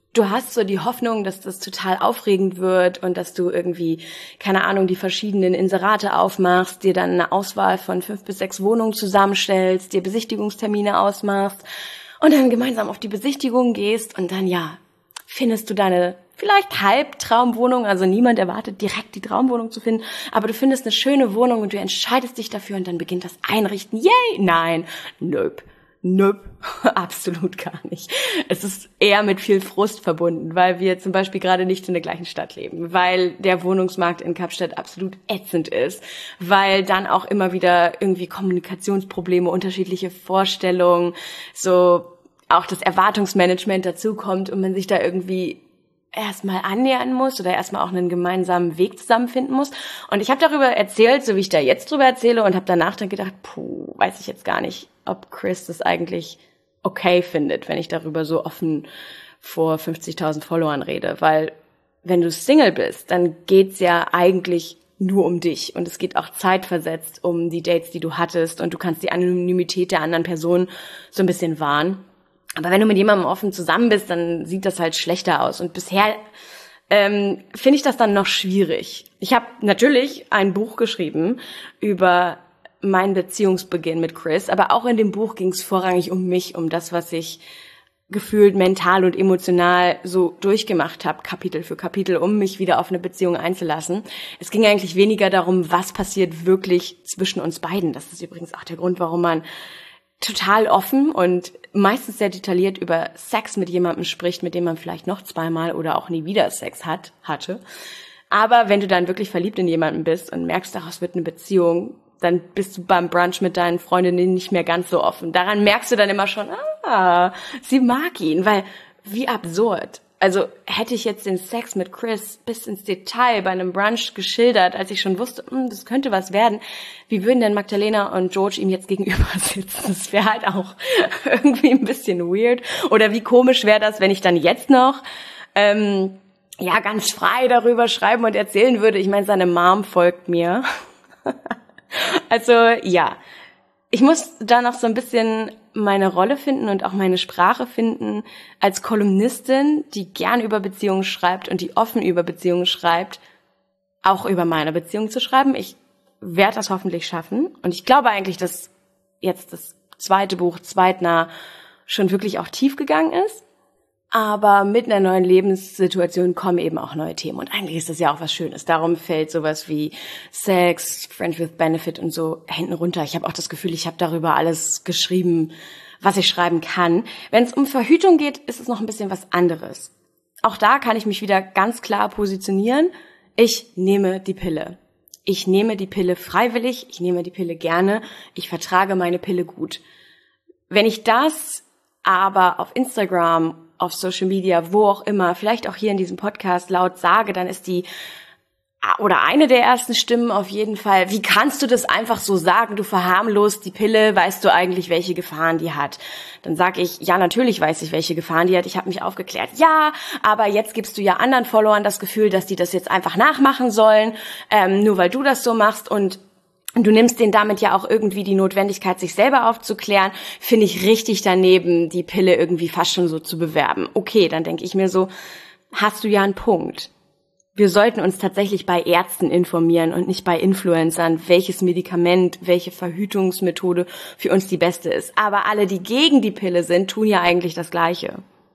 du hast so die Hoffnung, dass das total aufregend wird und dass du irgendwie, keine Ahnung, die verschiedenen Inserate aufmachst, dir dann eine Auswahl von fünf bis sechs Wohnungen zusammenstellst, dir Besichtigungstermine ausmachst und dann gemeinsam auf die Besichtigung gehst und dann, ja, findest du deine vielleicht Halbtraumwohnung, also niemand erwartet direkt die Traumwohnung zu finden, aber du findest eine schöne Wohnung und du entscheidest dich dafür und dann beginnt das Einrichten. Yay! Nein, nope. Nope, absolut gar nicht. Es ist eher mit viel Frust verbunden, weil wir zum Beispiel gerade nicht in der gleichen Stadt leben, weil der Wohnungsmarkt in Kapstadt absolut ätzend ist, weil dann auch immer wieder irgendwie Kommunikationsprobleme, unterschiedliche Vorstellungen, so auch das Erwartungsmanagement dazukommt und man sich da irgendwie erstmal annähern muss oder erstmal auch einen gemeinsamen Weg zusammenfinden muss. Und ich habe darüber erzählt, so wie ich da jetzt drüber erzähle, und habe danach dann gedacht, puh, weiß ich jetzt gar nicht, ob Chris das eigentlich okay findet, wenn ich darüber so offen vor fünfzigtausend Followern rede. Weil wenn du Single bist, dann geht's ja eigentlich nur um dich. Und es geht auch zeitversetzt um die Dates, die du hattest. Und du kannst die Anonymität der anderen Person so ein bisschen wahren. Aber wenn du mit jemandem offen zusammen bist, dann sieht das halt schlechter aus. Und bisher ähm, finde ich das dann noch schwierig. Ich habe natürlich ein Buch geschrieben über meinen Beziehungsbeginn mit Chris, aber auch in dem Buch ging es vorrangig um mich, um das, was ich gefühlt mental und emotional so durchgemacht habe, Kapitel für Kapitel, um mich wieder auf eine Beziehung einzulassen. Es ging eigentlich weniger darum, was passiert wirklich zwischen uns beiden. Das ist übrigens auch der Grund, warum man total offen und meistens sehr detailliert über Sex mit jemandem spricht, mit dem man vielleicht noch zweimal oder auch nie wieder Sex hat, hatte. Aber wenn du dann wirklich verliebt in jemanden bist und merkst, daraus wird eine Beziehung, dann bist du beim Brunch mit deinen Freundinnen nicht mehr ganz so offen. Daran merkst du dann immer schon, ah, sie mag ihn, weil wie absurd. Also hätte ich jetzt den Sex mit Chris bis ins Detail bei einem Brunch geschildert, als ich schon wusste, hm, das könnte was werden, wie würden denn Magdalena und George ihm jetzt gegenüber sitzen? Das wäre halt auch irgendwie ein bisschen weird. Oder wie komisch wäre das, wenn ich dann jetzt noch ähm, ja ganz frei darüber schreiben und erzählen würde. Ich meine, seine Mom folgt mir. Also ja, ich muss da noch so ein bisschen meine Rolle finden und auch meine Sprache finden als Kolumnistin, die gern über Beziehungen schreibt und die offen über Beziehungen schreibt, auch über meine Beziehung zu schreiben. Ich werde das hoffentlich schaffen und ich glaube eigentlich, dass jetzt das zweite Buch Zweitnah schon wirklich auch tief gegangen ist. Aber mit einer neuen Lebenssituation kommen eben auch neue Themen. Und eigentlich ist das ja auch was Schönes. Darum fällt sowas wie Sex, Friends with Benefit und so hinten runter. Ich habe auch das Gefühl, ich habe darüber alles geschrieben, was ich schreiben kann. Wenn es um Verhütung geht, ist es noch ein bisschen was anderes. Auch da kann ich mich wieder ganz klar positionieren. Ich nehme die Pille. Ich nehme die Pille freiwillig. Ich nehme die Pille gerne. Ich vertrage meine Pille gut. Wenn ich das aber auf Instagram, auf Social Media, wo auch immer, vielleicht auch hier in diesem Podcast laut sage, dann ist die, oder eine der ersten Stimmen auf jeden Fall, wie kannst du das einfach so sagen, du verharmlost die Pille, weißt du eigentlich, welche Gefahren die hat? Dann sage ich, ja, natürlich weiß ich, welche Gefahren die hat, ich habe mich aufgeklärt. Ja, aber jetzt gibst du ja anderen Followern das Gefühl, dass die das jetzt einfach nachmachen sollen, ähm, nur weil du das so machst und Und du nimmst denen damit ja auch irgendwie die Notwendigkeit, sich selber aufzuklären, finde ich richtig daneben, die Pille irgendwie fast schon so zu bewerben. Okay, dann denke ich mir so, hast du ja einen Punkt. Wir sollten uns tatsächlich bei Ärzten informieren und nicht bei Influencern, welches Medikament, welche Verhütungsmethode für uns die beste ist. Aber alle, die gegen die Pille sind, tun ja eigentlich das Gleiche.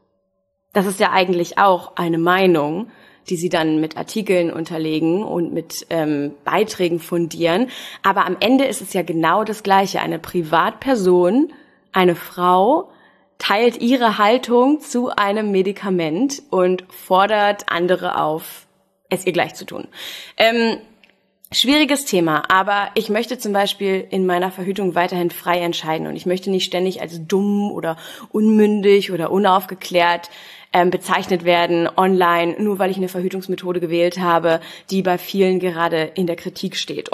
Das ist ja eigentlich auch eine Meinung, die sie dann mit Artikeln unterlegen und mit ähm, Beiträgen fundieren. Aber am Ende ist es ja genau das Gleiche. Eine Privatperson, eine Frau, teilt ihre Haltung zu einem Medikament und fordert andere auf, es ihr gleich zu tun. Ähm, schwieriges Thema, aber ich möchte zum Beispiel in meiner Verhütung weiterhin frei entscheiden und ich möchte nicht ständig als dumm oder unmündig oder unaufgeklärt ähm, bezeichnet werden online, nur weil ich eine Verhütungsmethode gewählt habe, die bei vielen gerade in der Kritik steht. Und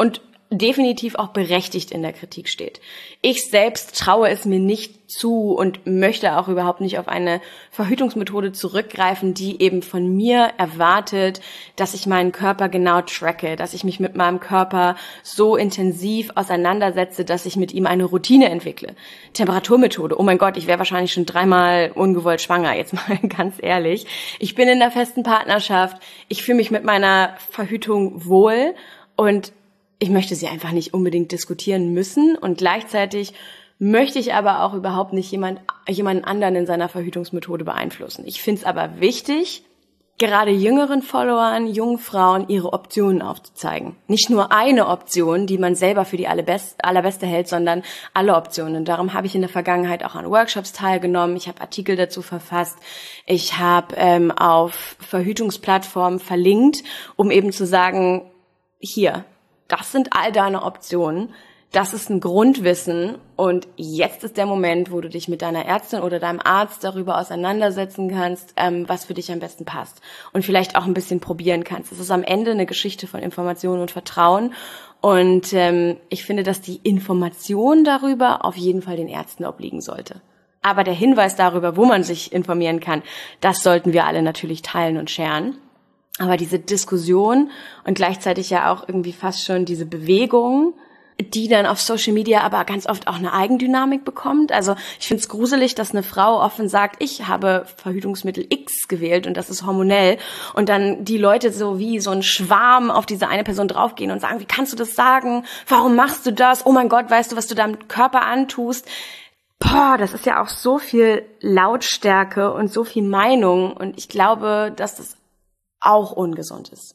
definitiv auch berechtigt in der Kritik steht. Ich selbst traue es mir nicht zu und möchte auch überhaupt nicht auf eine Verhütungsmethode zurückgreifen, die eben von mir erwartet, dass ich meinen Körper genau tracke, dass ich mich mit meinem Körper so intensiv auseinandersetze, dass ich mit ihm eine Routine entwickle. Temperaturmethode, oh mein Gott, ich wäre wahrscheinlich schon dreimal ungewollt schwanger, jetzt mal ganz ehrlich. Ich bin in einer festen Partnerschaft, ich fühle mich mit meiner Verhütung wohl und ich möchte sie einfach nicht unbedingt diskutieren müssen und gleichzeitig möchte ich aber auch überhaupt nicht jemand, jemanden anderen in seiner Verhütungsmethode beeinflussen. Ich finde es aber wichtig, gerade jüngeren Followern, jungen Frauen ihre Optionen aufzuzeigen. Nicht nur eine Option, die man selber für die allerbest, allerbeste hält, sondern alle Optionen. Und darum habe ich in der Vergangenheit auch an Workshops teilgenommen. Ich habe Artikel dazu verfasst. Ich habe ähm, auf Verhütungsplattformen verlinkt, um eben zu sagen, hier, das sind all deine Optionen, das ist ein Grundwissen und jetzt ist der Moment, wo du dich mit deiner Ärztin oder deinem Arzt darüber auseinandersetzen kannst, ähm, was für dich am besten passt und vielleicht auch ein bisschen probieren kannst. Es ist am Ende eine Geschichte von Information und Vertrauen und ähm, ich finde, dass die Information darüber auf jeden Fall den Ärzten obliegen sollte. Aber der Hinweis darüber, wo man sich informieren kann, das sollten wir alle natürlich teilen und sharen. Aber diese Diskussion und gleichzeitig ja auch irgendwie fast schon diese Bewegung, die dann auf Social Media aber ganz oft auch eine Eigendynamik bekommt. Also ich finde es gruselig, dass eine Frau offen sagt, ich habe Verhütungsmittel X gewählt und das ist hormonell. Und dann die Leute so wie so ein Schwarm auf diese eine Person draufgehen und sagen, wie kannst du das sagen? Warum machst du das? Oh mein Gott, weißt du, was du deinem Körper antust? Boah, das ist ja auch so viel Lautstärke und so viel Meinung. Und ich glaube, dass das auch ungesund ist.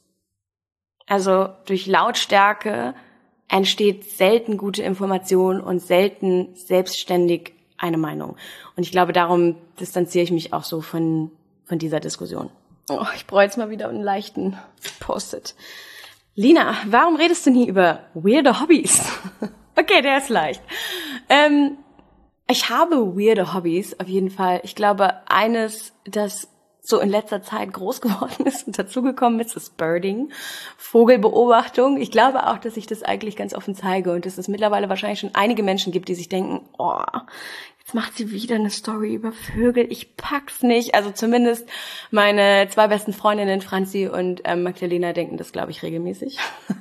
Also durch Lautstärke entsteht selten gute Information und selten selbstständig eine Meinung. Und ich glaube, darum distanziere ich mich auch so von von dieser Diskussion. Oh, ich brauche jetzt mal wieder einen leichten Post-it. Lina, warum redest du nie über weirde Hobbys? Okay, der ist leicht. Ähm, ich habe weirde Hobbys, auf jeden Fall. Ich glaube, eines, das so in letzter Zeit groß geworden ist und dazugekommen ist, ist Birding, Vogelbeobachtung. Ich glaube auch, dass ich das eigentlich ganz offen zeige und dass es mittlerweile wahrscheinlich schon einige Menschen gibt, die sich denken, oh, jetzt macht sie wieder eine Story über Vögel, ich pack's nicht. Also zumindest meine zwei besten Freundinnen, Franzi und ähm, Magdalena, denken das, glaube ich, regelmäßig.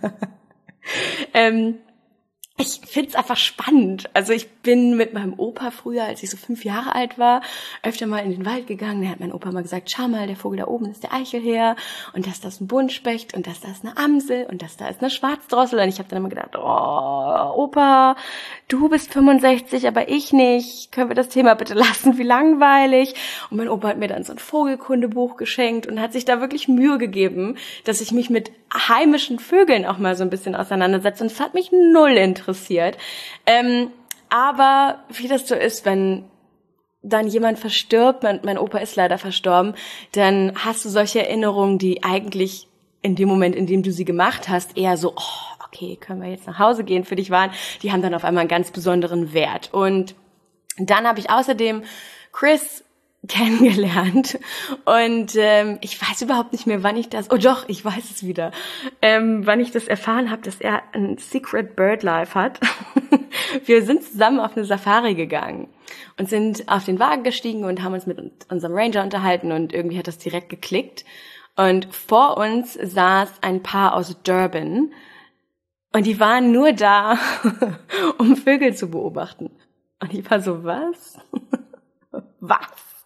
ähm, Ich find's einfach spannend. Also ich bin mit meinem Opa früher, als ich so fünf Jahre alt war, öfter mal in den Wald gegangen. Da hat mein Opa mal gesagt, schau mal, der Vogel da oben ist der Eichelherr und das da ist ein Buntspecht und das da ist eine Amsel und das da ist eine Schwarzdrossel. Und ich habe dann immer gedacht, oh, Opa, du bist fünfundsechzig, aber ich nicht. Können wir das Thema bitte lassen? Wie langweilig. Und mein Opa hat mir dann so ein Vogelkundebuch geschenkt und hat sich da wirklich Mühe gegeben, dass ich mich mit heimischen Vögeln auch mal so ein bisschen auseinandersetze. Und es hat mich null interessiert. interessiert. Ähm, aber wie das so ist, wenn dann jemand verstirbt, mein, mein Opa ist leider verstorben, dann hast du solche Erinnerungen, die eigentlich in dem Moment, in dem du sie gemacht hast, eher so, oh, okay, können wir jetzt nach Hause gehen, für dich waren, die haben dann auf einmal einen ganz besonderen Wert. Und dann habe ich außerdem Chris kennengelernt und ähm, ich weiß überhaupt nicht mehr, wann ich das, oh doch, ich weiß es wieder, ähm, wann ich das erfahren habe, dass er ein Secret Bird Life hat. Wir sind zusammen auf eine Safari gegangen und sind auf den Wagen gestiegen und haben uns mit unserem Ranger unterhalten und irgendwie hat das direkt geklickt und vor uns saß ein Paar aus Durban und die waren nur da, um Vögel zu beobachten. Und ich war so, was? Was?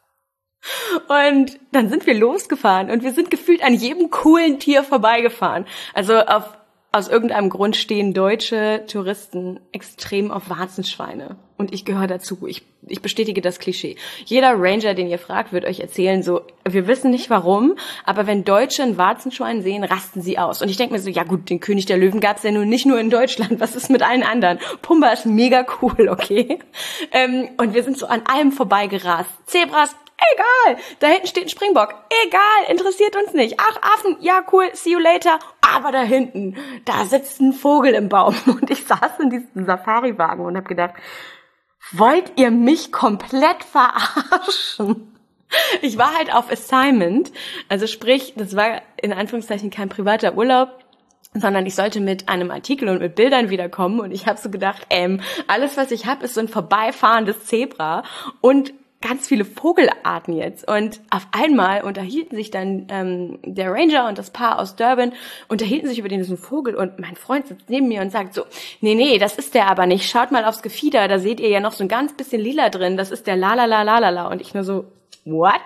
Und dann sind wir losgefahren und wir sind gefühlt an jedem coolen Tier vorbeigefahren. Also auf, aus irgendeinem Grund stehen deutsche Touristen extrem auf Warzenschweine. Und ich gehöre dazu. Ich, ich bestätige das Klischee. Jeder Ranger, den ihr fragt, wird euch erzählen, so, wir wissen nicht warum, aber wenn Deutsche ein Warzenschwein sehen, rasten sie aus. Und ich denke mir so, ja gut, den König der Löwen gab's ja nun nicht nur in Deutschland. Was ist mit allen anderen? Pumba ist mega cool, okay? Ähm, und wir sind so an allem vorbeigerast. Zebras, egal, da hinten steht ein Springbock, egal, interessiert uns nicht. Ach, Affen, ja cool, see you later. Aber da hinten, da sitzt ein Vogel im Baum. Und ich saß in diesem Safari-Wagen und habe gedacht, wollt ihr mich komplett verarschen? Ich war halt auf Assignment, also sprich, das war in Anführungszeichen kein privater Urlaub. sondern ich sollte mit einem Artikel und mit Bildern wiederkommen. Und ich habe so gedacht, ähm, alles, was ich habe, ist so ein vorbeifahrendes Zebra und ganz viele Vogelarten jetzt. Und auf einmal unterhielten sich dann ähm, der Ranger und das Paar aus Durban, unterhielten sich über diesen Vogel. Und mein Freund sitzt neben mir und sagt so, nee, nee, das ist der aber nicht. Schaut mal aufs Gefieder, da seht ihr ja noch so ein ganz bisschen lila drin. Das ist der Lalalalalala. Und ich nur so, what?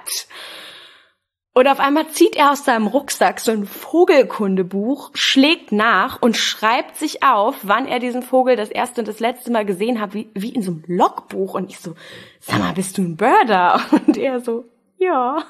Und auf einmal zieht er aus seinem Rucksack so ein Vogelkundebuch, schlägt nach und schreibt sich auf, wann er diesen Vogel das erste und das letzte Mal gesehen hat, wie, wie in so einem Logbuch. Und ich so, sag mal, bist du ein Birder? Und er so, ja.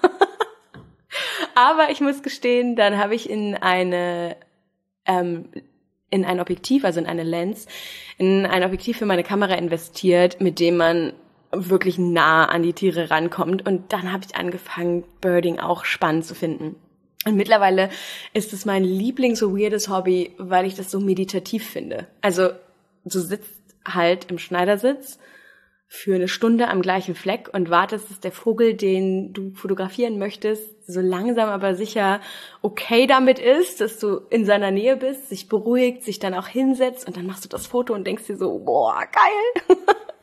Aber ich muss gestehen, dann habe ich in eine, ähm, in ein Objektiv, also in eine Lens, in ein Objektiv für meine Kamera investiert, mit dem man wirklich nah an die Tiere rankommt. Und dann habe ich angefangen, Birding auch spannend zu finden. Und mittlerweile ist es mein Lieblings- so weirdes Hobby, weil ich das so meditativ finde. Also du sitzt halt im Schneidersitz für eine Stunde am gleichen Fleck und wartest, dass der Vogel, den du fotografieren möchtest, so langsam aber sicher okay damit ist, dass du in seiner Nähe bist, sich beruhigt, sich dann auch hinsetzt und dann machst du das Foto und denkst dir so, boah, geil.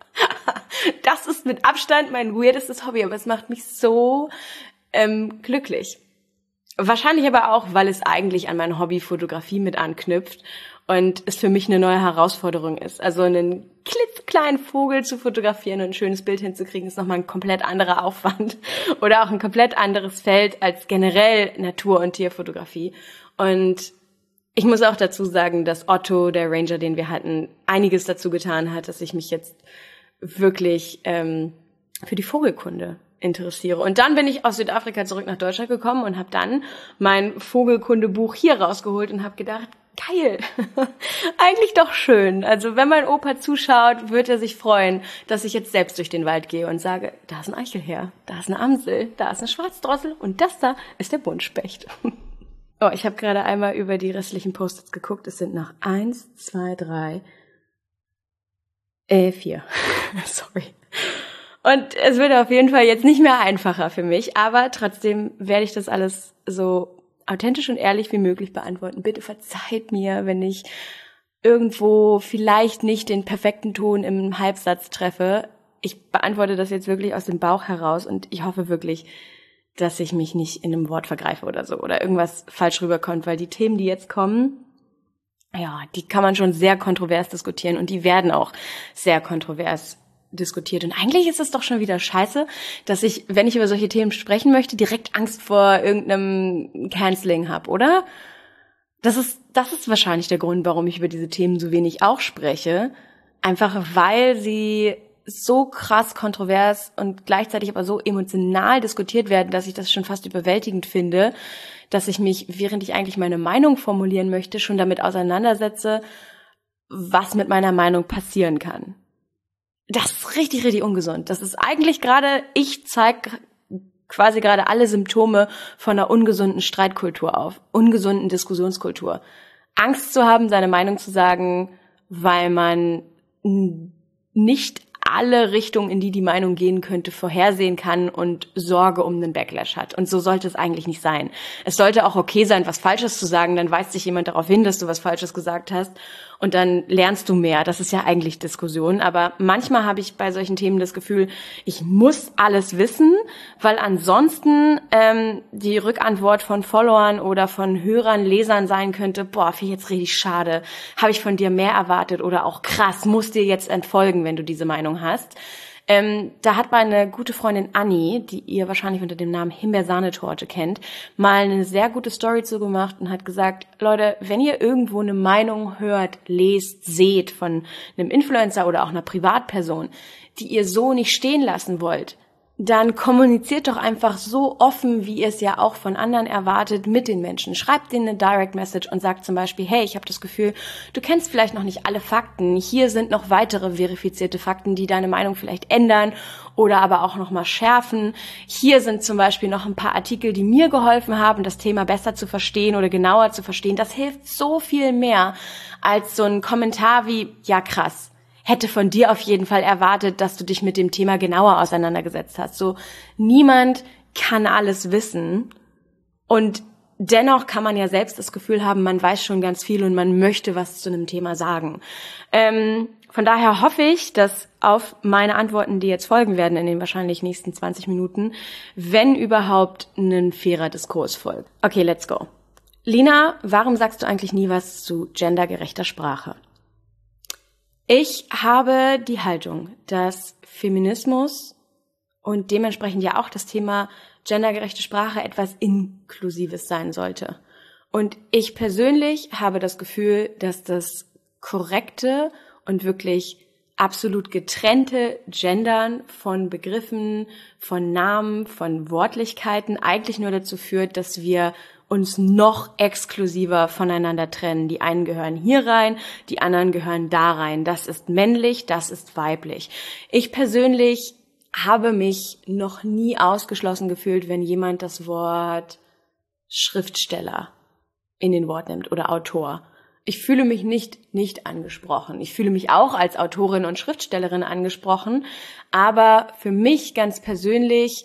Das ist mit Abstand mein weirdestes Hobby, aber es macht mich so ähm, glücklich. Wahrscheinlich aber auch, weil es eigentlich an mein Hobby Fotografie mit anknüpft und es für mich eine neue Herausforderung ist. Also einen klitzekleinen Vogel zu fotografieren und ein schönes Bild hinzukriegen, ist nochmal ein komplett anderer Aufwand oder auch ein komplett anderes Feld als generell Natur- und Tierfotografie. Und ich muss auch dazu sagen, dass Otto, der Ranger, den wir hatten, einiges dazu getan hat, dass ich mich jetzt wirklich ähm, für die Vogelkunde interessiere. Und dann bin ich aus Südafrika zurück nach Deutschland gekommen und habe dann mein Vogelkundebuch hier rausgeholt und habe gedacht, geil, eigentlich doch schön. Also wenn mein Opa zuschaut, wird er sich freuen, dass ich jetzt selbst durch den Wald gehe und sage, da ist ein Eichelherr, da ist eine Amsel, da ist eine Schwarzdrossel und das da ist der Buntspecht. Oh, ich habe gerade einmal über die restlichen Post-its geguckt. Es sind noch eins, zwei, drei, Äh, vier. Sorry. Und es wird auf jeden Fall jetzt nicht mehr einfacher für mich, aber trotzdem werde ich das alles so authentisch und ehrlich wie möglich beantworten. Bitte verzeiht mir, wenn ich irgendwo vielleicht nicht den perfekten Ton im Halbsatz treffe. Ich beantworte das jetzt wirklich aus dem Bauch heraus und ich hoffe wirklich, dass ich mich nicht in einem Wort vergreife oder so oder irgendwas falsch rüberkommt, weil die Themen, die jetzt kommen, ja, die kann man schon sehr kontrovers diskutieren und die werden auch sehr kontrovers diskutiert. Und eigentlich ist es doch schon wieder scheiße, dass ich, wenn ich über solche Themen sprechen möchte, direkt Angst vor irgendeinem Canceling habe, oder? Das ist, das ist wahrscheinlich der Grund, warum ich über diese Themen so wenig auch spreche. Einfach weil sie so krass kontrovers und gleichzeitig aber so emotional diskutiert werden, dass ich das schon fast überwältigend finde, dass ich mich, während ich eigentlich meine Meinung formulieren möchte, schon damit auseinandersetze, was mit meiner Meinung passieren kann. Das ist richtig, richtig ungesund. Das ist eigentlich gerade, ich zeige quasi gerade alle Symptome von einer ungesunden Streitkultur auf, ungesunden Diskussionskultur. Angst zu haben, seine Meinung zu sagen, weil man nicht alle Richtungen, in die die Meinung gehen könnte, vorhersehen kann und Sorge um den Backlash hat. Und so sollte es eigentlich nicht sein. Es sollte auch okay sein, was Falsches zu sagen, dann weist sich jemand darauf hin, dass du was Falsches gesagt hast und dann lernst du mehr. Das ist ja eigentlich Diskussion. Aber manchmal habe ich bei solchen Themen das Gefühl, ich muss alles wissen, weil ansonsten ähm, die Rückantwort von Followern oder von Hörern, Lesern sein könnte, boah, finde ich jetzt richtig schade, habe ich von dir mehr erwartet oder auch krass, muss dir jetzt entfolgen, wenn du diese Meinung hast. Ähm, da hat meine gute Freundin Anni, die ihr wahrscheinlich unter dem Namen Himbeersahnetorte kennt, mal eine sehr gute Story zugemacht und hat gesagt, Leute, wenn ihr irgendwo eine Meinung hört, lest, seht von einem Influencer oder auch einer Privatperson, die ihr so nicht stehen lassen wollt, dann kommuniziert doch einfach so offen, wie ihr es ja auch von anderen erwartet, mit den Menschen. Schreibt denen eine Direct Message und sagt zum Beispiel, hey, ich habe das Gefühl, du kennst vielleicht noch nicht alle Fakten. Hier sind noch weitere verifizierte Fakten, die deine Meinung vielleicht ändern oder aber auch noch mal schärfen. Hier sind zum Beispiel noch ein paar Artikel, die mir geholfen haben, das Thema besser zu verstehen oder genauer zu verstehen. Das hilft so viel mehr als so ein Kommentar wie, ja krass, hätte von dir auf jeden Fall erwartet, dass du dich mit dem Thema genauer auseinandergesetzt hast. So, niemand kann alles wissen und dennoch kann man ja selbst das Gefühl haben, man weiß schon ganz viel und man möchte was zu einem Thema sagen. Ähm, von daher hoffe ich, dass auf meine Antworten, die jetzt folgen werden in den wahrscheinlich nächsten zwanzig Minuten, wenn überhaupt, ein fairer Diskurs folgt. Okay, let's go. Lina, warum sagst du eigentlich nie was zu gendergerechter Sprache? Ich habe die Haltung, dass Feminismus und dementsprechend ja auch das Thema gendergerechte Sprache etwas Inklusives sein sollte. Und ich persönlich habe das Gefühl, dass das korrekte und wirklich absolut getrennte Gendern von Begriffen, von Namen, von Wortlichkeiten eigentlich nur dazu führt, dass wir uns noch exklusiver voneinander trennen. Die einen gehören hier rein, die anderen gehören da rein. Das ist männlich, das ist weiblich. Ich persönlich habe mich noch nie ausgeschlossen gefühlt, wenn jemand das Wort Schriftsteller in den Wort nimmt oder Autor. Ich fühle mich nicht nicht angesprochen. Ich fühle mich auch als Autorin und Schriftstellerin angesprochen, aber für mich ganz persönlich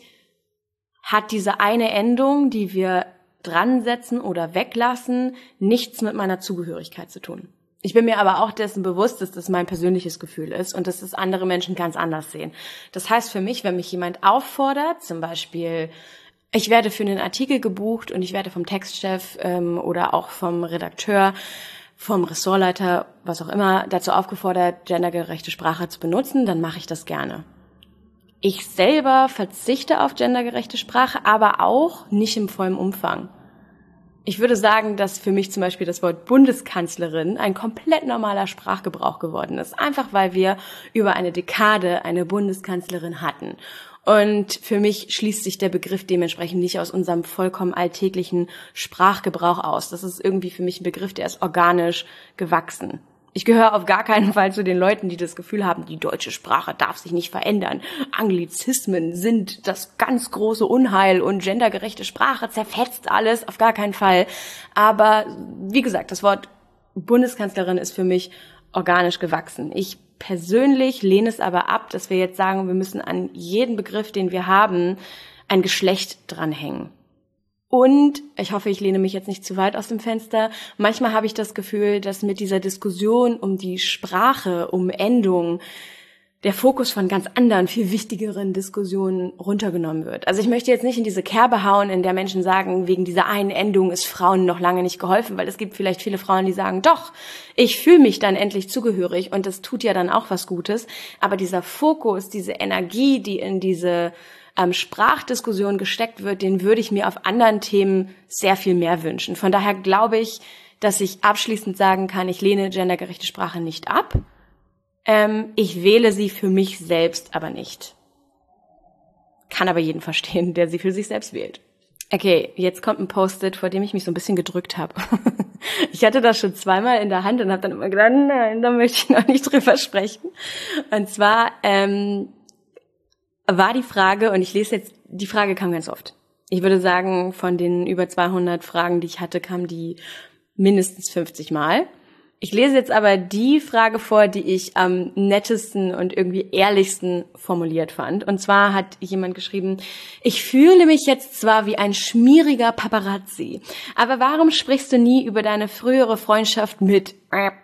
hat diese eine Endung, die wir dran setzen oder weglassen, nichts mit meiner Zugehörigkeit zu tun. Ich bin mir aber auch dessen bewusst, dass das mein persönliches Gefühl ist und dass das andere Menschen ganz anders sehen. Das heißt für mich, wenn mich jemand auffordert, zum Beispiel, ich werde für einen Artikel gebucht und ich werde vom Textchef ähm, oder auch vom Redakteur, vom Ressortleiter, was auch immer, dazu aufgefordert, gendergerechte Sprache zu benutzen, dann mache ich das gerne. Ich selber verzichte auf gendergerechte Sprache, aber auch nicht im vollen Umfang. Ich würde sagen, dass für mich zum Beispiel das Wort Bundeskanzlerin ein komplett normaler Sprachgebrauch geworden ist. Einfach weil wir über eine Dekade eine Bundeskanzlerin hatten. Und für mich schließt sich der Begriff dementsprechend nicht aus unserem vollkommen alltäglichen Sprachgebrauch aus. Das ist irgendwie für mich ein Begriff, der ist organisch gewachsen. Ich gehöre auf gar keinen Fall zu den Leuten, die das Gefühl haben, die deutsche Sprache darf sich nicht verändern. Anglizismen sind das ganz große Unheil und gendergerechte Sprache zerfetzt alles. Auf gar keinen Fall. Aber wie gesagt, das Wort Bundeskanzlerin ist für mich organisch gewachsen. Ich persönlich lehne es aber ab, dass wir jetzt sagen, wir müssen an jeden Begriff, den wir haben, ein Geschlecht dranhängen. Und ich hoffe, ich lehne mich jetzt nicht zu weit aus dem Fenster. Manchmal habe ich das Gefühl, dass mit dieser Diskussion um die Sprache, um Endungen, der Fokus von ganz anderen, viel wichtigeren Diskussionen runtergenommen wird. Also ich möchte jetzt nicht in diese Kerbe hauen, in der Menschen sagen, wegen dieser einen Endung ist Frauen noch lange nicht geholfen, weil es gibt vielleicht viele Frauen, die sagen, doch, ich fühle mich dann endlich zugehörig und das tut ja dann auch was Gutes. Aber dieser Fokus, diese Energie, die in diese Ähm, Sprachdiskussion gesteckt wird, den würde ich mir auf anderen Themen sehr viel mehr wünschen. Von daher glaube ich, dass ich abschließend sagen kann, ich lehne gendergerechte Sprache nicht ab. Ähm, ich wähle sie für mich selbst aber nicht. Kann aber jeden verstehen, der sie für sich selbst wählt. Okay, jetzt kommt ein Post-it, vor dem ich mich so ein bisschen gedrückt habe. Ich hatte das schon zweimal in der Hand und habe dann immer gedacht, nein, da möchte ich noch nicht drüber sprechen. Und zwar ähm, war die Frage, und ich lese jetzt, die Frage kam ganz oft. Ich würde sagen, von den über zweihundert Fragen, die ich hatte, kam die mindestens fünfzig Mal. Ich lese jetzt aber die Frage vor, die ich am nettesten und irgendwie ehrlichsten formuliert fand. Und zwar hat jemand geschrieben, ich fühle mich jetzt zwar wie ein schmieriger Paparazzi, aber warum sprichst du nie über deine frühere Freundschaft mit...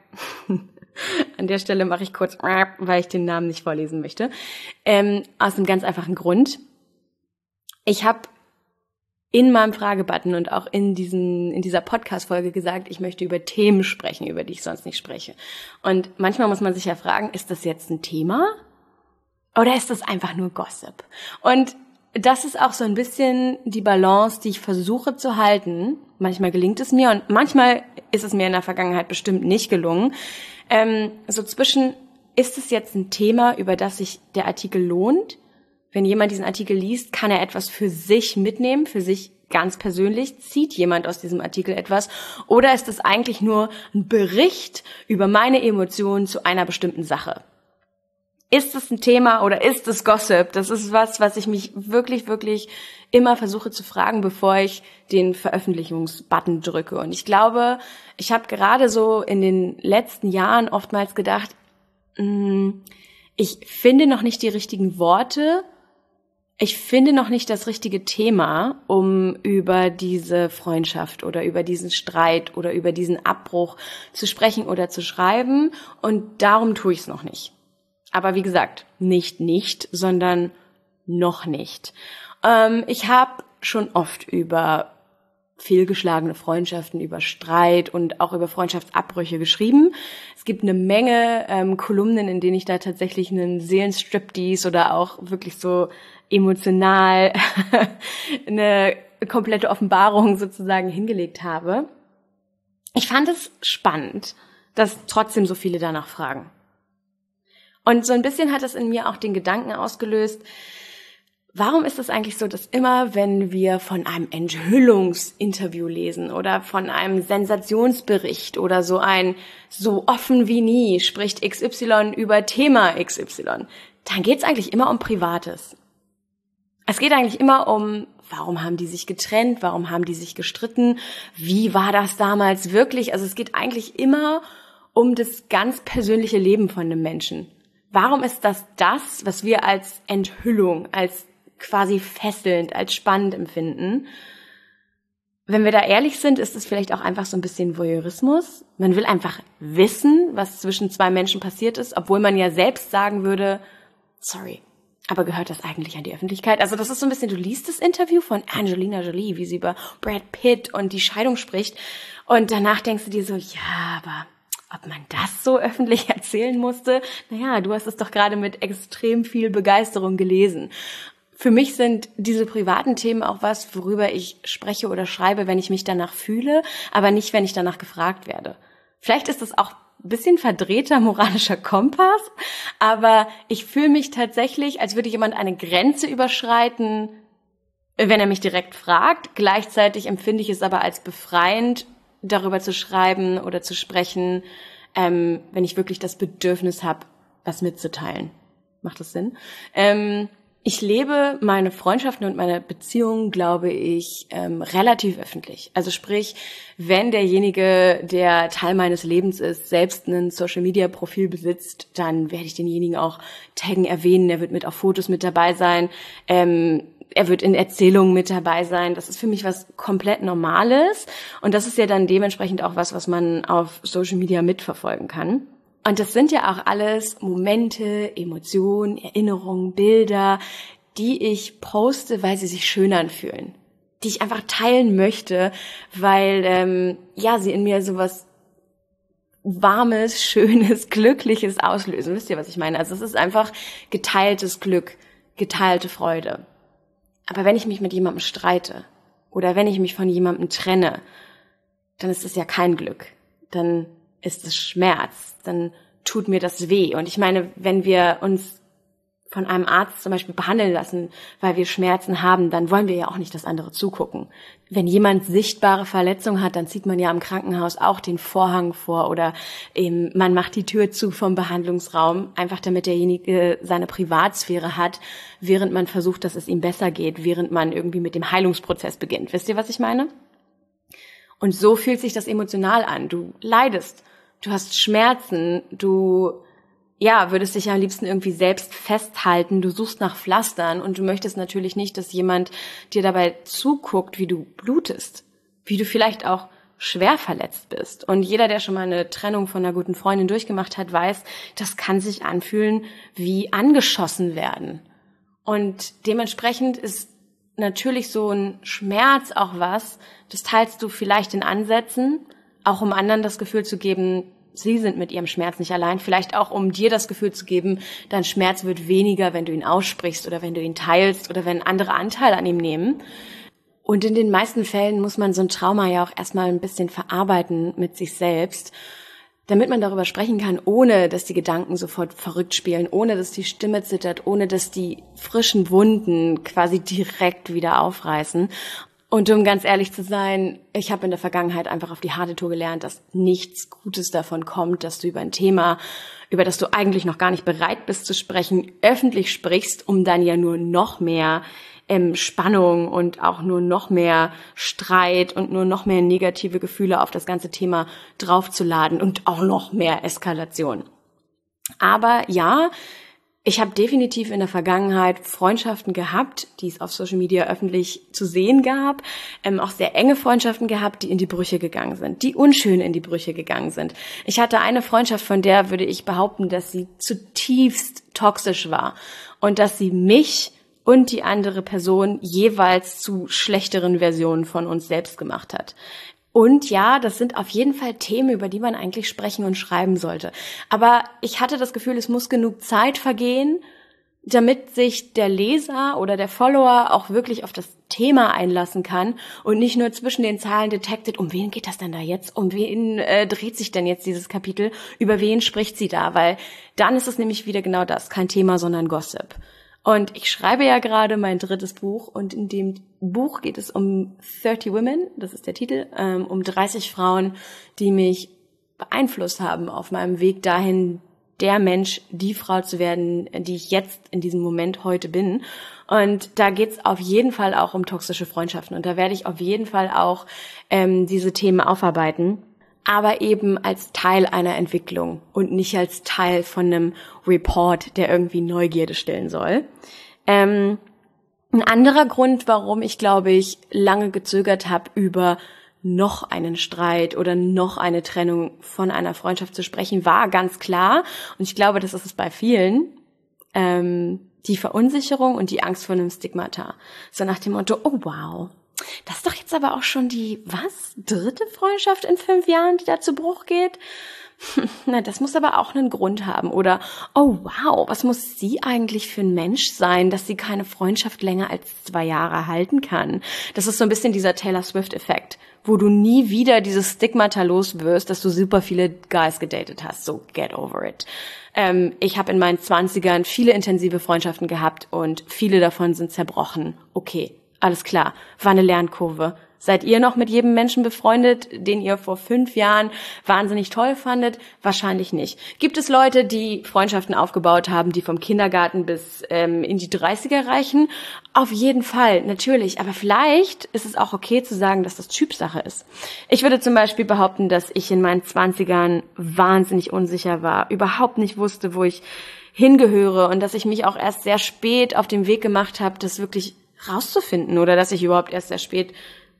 An der Stelle mache ich kurz, weil ich den Namen nicht vorlesen möchte. Ähm, aus einem ganz einfachen Grund. Ich habe in meinem Fragebutton und auch in diesen in dieser Podcast-Folge gesagt, ich möchte über Themen sprechen, über die ich sonst nicht spreche. Und manchmal muss man sich ja fragen, ist das jetzt ein Thema oder ist das einfach nur Gossip? Und das ist auch so ein bisschen die Balance, die ich versuche zu halten. Manchmal gelingt es mir und manchmal ist es mir in der Vergangenheit bestimmt nicht gelungen. Ähm, so zwischen, ist es jetzt ein Thema, über das sich der Artikel lohnt? Wenn jemand diesen Artikel liest, kann er etwas für sich mitnehmen, für sich ganz persönlich? Zieht jemand aus diesem Artikel etwas? Oder ist es eigentlich nur ein Bericht über meine Emotionen zu einer bestimmten Sache? Ist es ein Thema oder ist es Gossip? Das ist was, was ich mich wirklich, wirklich immer versuche zu fragen, bevor ich den Veröffentlichungsbutton drücke. Und ich glaube, ich habe gerade so in den letzten Jahren oftmals gedacht, mh, ich finde noch nicht die richtigen Worte, Ich finde noch nicht das richtige Thema, um über diese Freundschaft oder über diesen Streit oder über diesen Abbruch zu sprechen oder zu schreiben. Und darum tue ich es noch nicht. Aber wie gesagt, nicht nicht, sondern noch nicht. Ähm, ich habe schon oft über fehlgeschlagene Freundschaften, über Streit und auch über Freundschaftsabbrüche geschrieben. Es gibt eine Menge ähm, Kolumnen, in denen ich da tatsächlich einen Seelenstriptease oder auch wirklich so emotional eine komplette Offenbarung sozusagen hingelegt habe. Ich fand es spannend, dass trotzdem so viele danach fragen. Und so ein bisschen hat es in mir auch den Gedanken ausgelöst, warum ist es eigentlich so, dass immer, wenn wir von einem Enthüllungsinterview lesen oder von einem Sensationsbericht oder so ein so offen wie nie spricht X Y über Thema X Y, dann geht es eigentlich immer um Privates. Es geht eigentlich immer um, warum haben die sich getrennt, warum haben die sich gestritten, wie war das damals wirklich? Also es geht eigentlich immer um das ganz persönliche Leben von einem Menschen. Warum ist das das, was wir als Enthüllung, als quasi fesselnd, als spannend empfinden? Wenn wir da ehrlich sind, ist es vielleicht auch einfach so ein bisschen Voyeurismus. Man will einfach wissen, was zwischen zwei Menschen passiert ist, obwohl man ja selbst sagen würde, sorry, aber gehört das eigentlich an die Öffentlichkeit? Also das ist so ein bisschen, du liest das Interview von Angelina Jolie, wie sie über Brad Pitt und die Scheidung spricht und danach denkst du dir so, ja, aber ob man das so öffentlich erzählen musste? Naja, du hast es doch gerade mit extrem viel Begeisterung gelesen. Für mich sind diese privaten Themen auch was, worüber ich spreche oder schreibe, wenn ich mich danach fühle, aber nicht, wenn ich danach gefragt werde. Vielleicht ist das auch ein bisschen verdrehter moralischer Kompass, aber ich fühle mich tatsächlich, als würde jemand eine Grenze überschreiten, wenn er mich direkt fragt. Gleichzeitig empfinde ich es aber als befreiend, darüber zu schreiben oder zu sprechen, ähm, wenn ich wirklich das Bedürfnis habe, was mitzuteilen. Macht das Sinn? Ähm, Ich lebe meine Freundschaften und meine Beziehungen, glaube ich, ähm, relativ öffentlich. Also sprich, wenn derjenige, der Teil meines Lebens ist, selbst ein Social-Media-Profil besitzt, dann werde ich denjenigen auch taggen, erwähnen. Er wird mit auf Fotos mit dabei sein. Ähm, er wird in Erzählungen mit dabei sein. Das ist für mich was komplett Normales. Und das ist ja dann dementsprechend auch was, was man auf Social-Media mitverfolgen kann. Und das sind ja auch alles Momente, Emotionen, Erinnerungen, Bilder, die ich poste, weil sie sich schön anfühlen, die ich einfach teilen möchte, weil ähm, ja sie in mir sowas Warmes, Schönes, Glückliches auslösen. Wisst ihr, was ich meine? Also es ist einfach geteiltes Glück, geteilte Freude. Aber wenn ich mich mit jemandem streite oder wenn ich mich von jemandem trenne, dann ist es ja kein Glück. Dann ist es Schmerz, dann tut mir das weh. Und ich meine, wenn wir uns von einem Arzt zum Beispiel behandeln lassen, weil wir Schmerzen haben, dann wollen wir ja auch nicht, dass andere zugucken. Wenn jemand sichtbare Verletzungen hat, dann zieht man ja im Krankenhaus auch den Vorhang vor oder eben man macht die Tür zu vom Behandlungsraum, einfach damit derjenige seine Privatsphäre hat, während man versucht, dass es ihm besser geht, während man irgendwie mit dem Heilungsprozess beginnt. Wisst ihr, was ich meine? Und so fühlt sich das emotional an. Du leidest. Du hast Schmerzen, du, ja, würdest dich am liebsten irgendwie selbst festhalten, du suchst nach Pflastern und du möchtest natürlich nicht, dass jemand dir dabei zuguckt, wie du blutest, wie du vielleicht auch schwer verletzt bist. Und jeder, der schon mal eine Trennung von einer guten Freundin durchgemacht hat, weiß, das kann sich anfühlen wie angeschossen werden. Und dementsprechend ist natürlich so ein Schmerz auch was, das teilst du vielleicht in Ansätzen, auch um anderen das Gefühl zu geben, sie sind mit ihrem Schmerz nicht allein. Vielleicht auch, um dir das Gefühl zu geben, dein Schmerz wird weniger, wenn du ihn aussprichst oder wenn du ihn teilst oder wenn andere Anteil an ihm nehmen. Und in den meisten Fällen muss man so ein Trauma ja auch erstmal ein bisschen verarbeiten mit sich selbst, damit man darüber sprechen kann, ohne dass die Gedanken sofort verrückt spielen, ohne dass die Stimme zittert, ohne dass die frischen Wunden quasi direkt wieder aufreißen. Und um ganz ehrlich zu sein, ich habe in der Vergangenheit einfach auf die harte Tour gelernt, dass nichts Gutes davon kommt, dass du über ein Thema, über das du eigentlich noch gar nicht bereit bist zu sprechen, öffentlich sprichst, um dann ja nur noch mehr ähm, Spannung und auch nur noch mehr Streit und nur noch mehr negative Gefühle auf das ganze Thema draufzuladen und auch noch mehr Eskalation. Aber ja, Ich habe definitiv in der Vergangenheit Freundschaften gehabt, die es auf Social Media öffentlich zu sehen gab, ähm, auch sehr enge Freundschaften gehabt, die in die Brüche gegangen sind, die unschön in die Brüche gegangen sind. Ich hatte eine Freundschaft, von der würde ich behaupten, dass sie zutiefst toxisch war und dass sie mich und die andere Person jeweils zu schlechteren Versionen von uns selbst gemacht hat. Und ja, das sind auf jeden Fall Themen, über die man eigentlich sprechen und schreiben sollte. Aber ich hatte das Gefühl, es muss genug Zeit vergehen, damit sich der Leser oder der Follower auch wirklich auf das Thema einlassen kann und nicht nur zwischen den Zeilen detected, um wen geht das denn da jetzt? Um wen äh, dreht sich denn jetzt dieses Kapitel? Über wen spricht sie da? Weil dann ist es nämlich wieder genau das, kein Thema, sondern Gossip. Und ich schreibe ja gerade mein drittes Buch und in dem Buch geht es um thirty Women, das ist der Titel, ähm, um dreißig Frauen, die mich beeinflusst haben auf meinem Weg dahin, der Mensch, die Frau zu werden, die ich jetzt in diesem Moment heute bin. Und da geht's auf jeden Fall auch um toxische Freundschaften und da werde ich auf jeden Fall auch ähm, diese Themen aufarbeiten. Aber eben als Teil einer Entwicklung und nicht als Teil von einem Report, der irgendwie Neugierde stillen soll. Ähm, ein anderer Grund, warum ich, glaube ich, lange gezögert habe, über noch einen Streit oder noch eine Trennung von einer Freundschaft zu sprechen, war ganz klar, und ich glaube, das ist es bei vielen, ähm, die Verunsicherung und die Angst vor einem Stigmata. So nach dem Motto, oh wow, das ist doch jetzt aber auch schon die, was, dritte Freundschaft in fünf Jahren, die da zu Bruch geht? Na, das muss aber auch einen Grund haben. Oder, oh wow, was muss sie eigentlich für ein Mensch sein, dass sie keine Freundschaft länger als zwei Jahre halten kann? Das ist so ein bisschen dieser Taylor Swift-Effekt, wo du nie wieder dieses Stigmata los wirst, dass du super viele Guys gedatet hast. So, get over it. Ähm, ich habe in meinen Zwanzigern viele intensive Freundschaften gehabt und viele davon sind zerbrochen. Okay. Alles klar, war eine Lernkurve. Seid ihr noch mit jedem Menschen befreundet, den ihr vor fünf Jahren wahnsinnig toll fandet? Wahrscheinlich nicht. Gibt es Leute, die Freundschaften aufgebaut haben, die vom Kindergarten bis ähm, in die dreißiger reichen? Auf jeden Fall, natürlich. Aber vielleicht ist es auch okay zu sagen, dass das Typsache ist. Ich würde zum Beispiel behaupten, dass ich in meinen Zwanzigern wahnsinnig unsicher war, überhaupt nicht wusste, wo ich hingehöre und dass ich mich auch erst sehr spät auf den Weg gemacht habe, das wirklich rauszufinden oder dass ich überhaupt erst sehr spät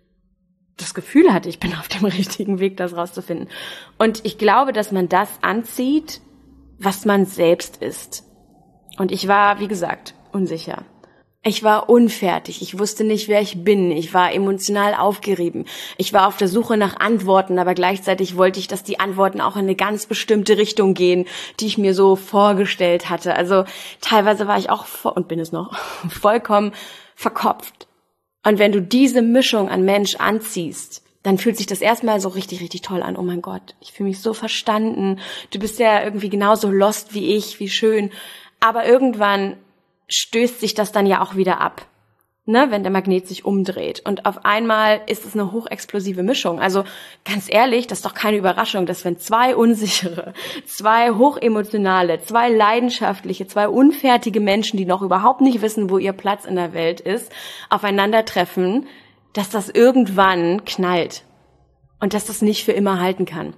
das Gefühl hatte, ich bin auf dem richtigen Weg, das rauszufinden. Und ich glaube, dass man das anzieht, was man selbst ist. Und ich war, wie gesagt, unsicher. Ich war unfertig. Ich wusste nicht, wer ich bin. Ich war emotional aufgerieben. Ich war auf der Suche nach Antworten, aber gleichzeitig wollte ich, dass die Antworten auch in eine ganz bestimmte Richtung gehen, die ich mir so vorgestellt hatte. Also teilweise war ich auch, und bin es noch, vollkommen verkopft. Und wenn du diese Mischung an Mensch anziehst, dann fühlt sich das erstmal so richtig, richtig toll an. Oh mein Gott, ich fühle mich so verstanden. Du bist ja irgendwie genauso lost wie ich, wie schön. Aber irgendwann stößt sich das dann ja auch wieder ab, ne, wenn der Magnet sich umdreht. Und auf einmal ist es eine hochexplosive Mischung. Also ganz ehrlich, das ist doch keine Überraschung, dass wenn zwei unsichere, zwei hochemotionale, zwei leidenschaftliche, zwei unfertige Menschen, die noch überhaupt nicht wissen, wo ihr Platz in der Welt ist, aufeinandertreffen, dass das irgendwann knallt und dass das nicht für immer halten kann.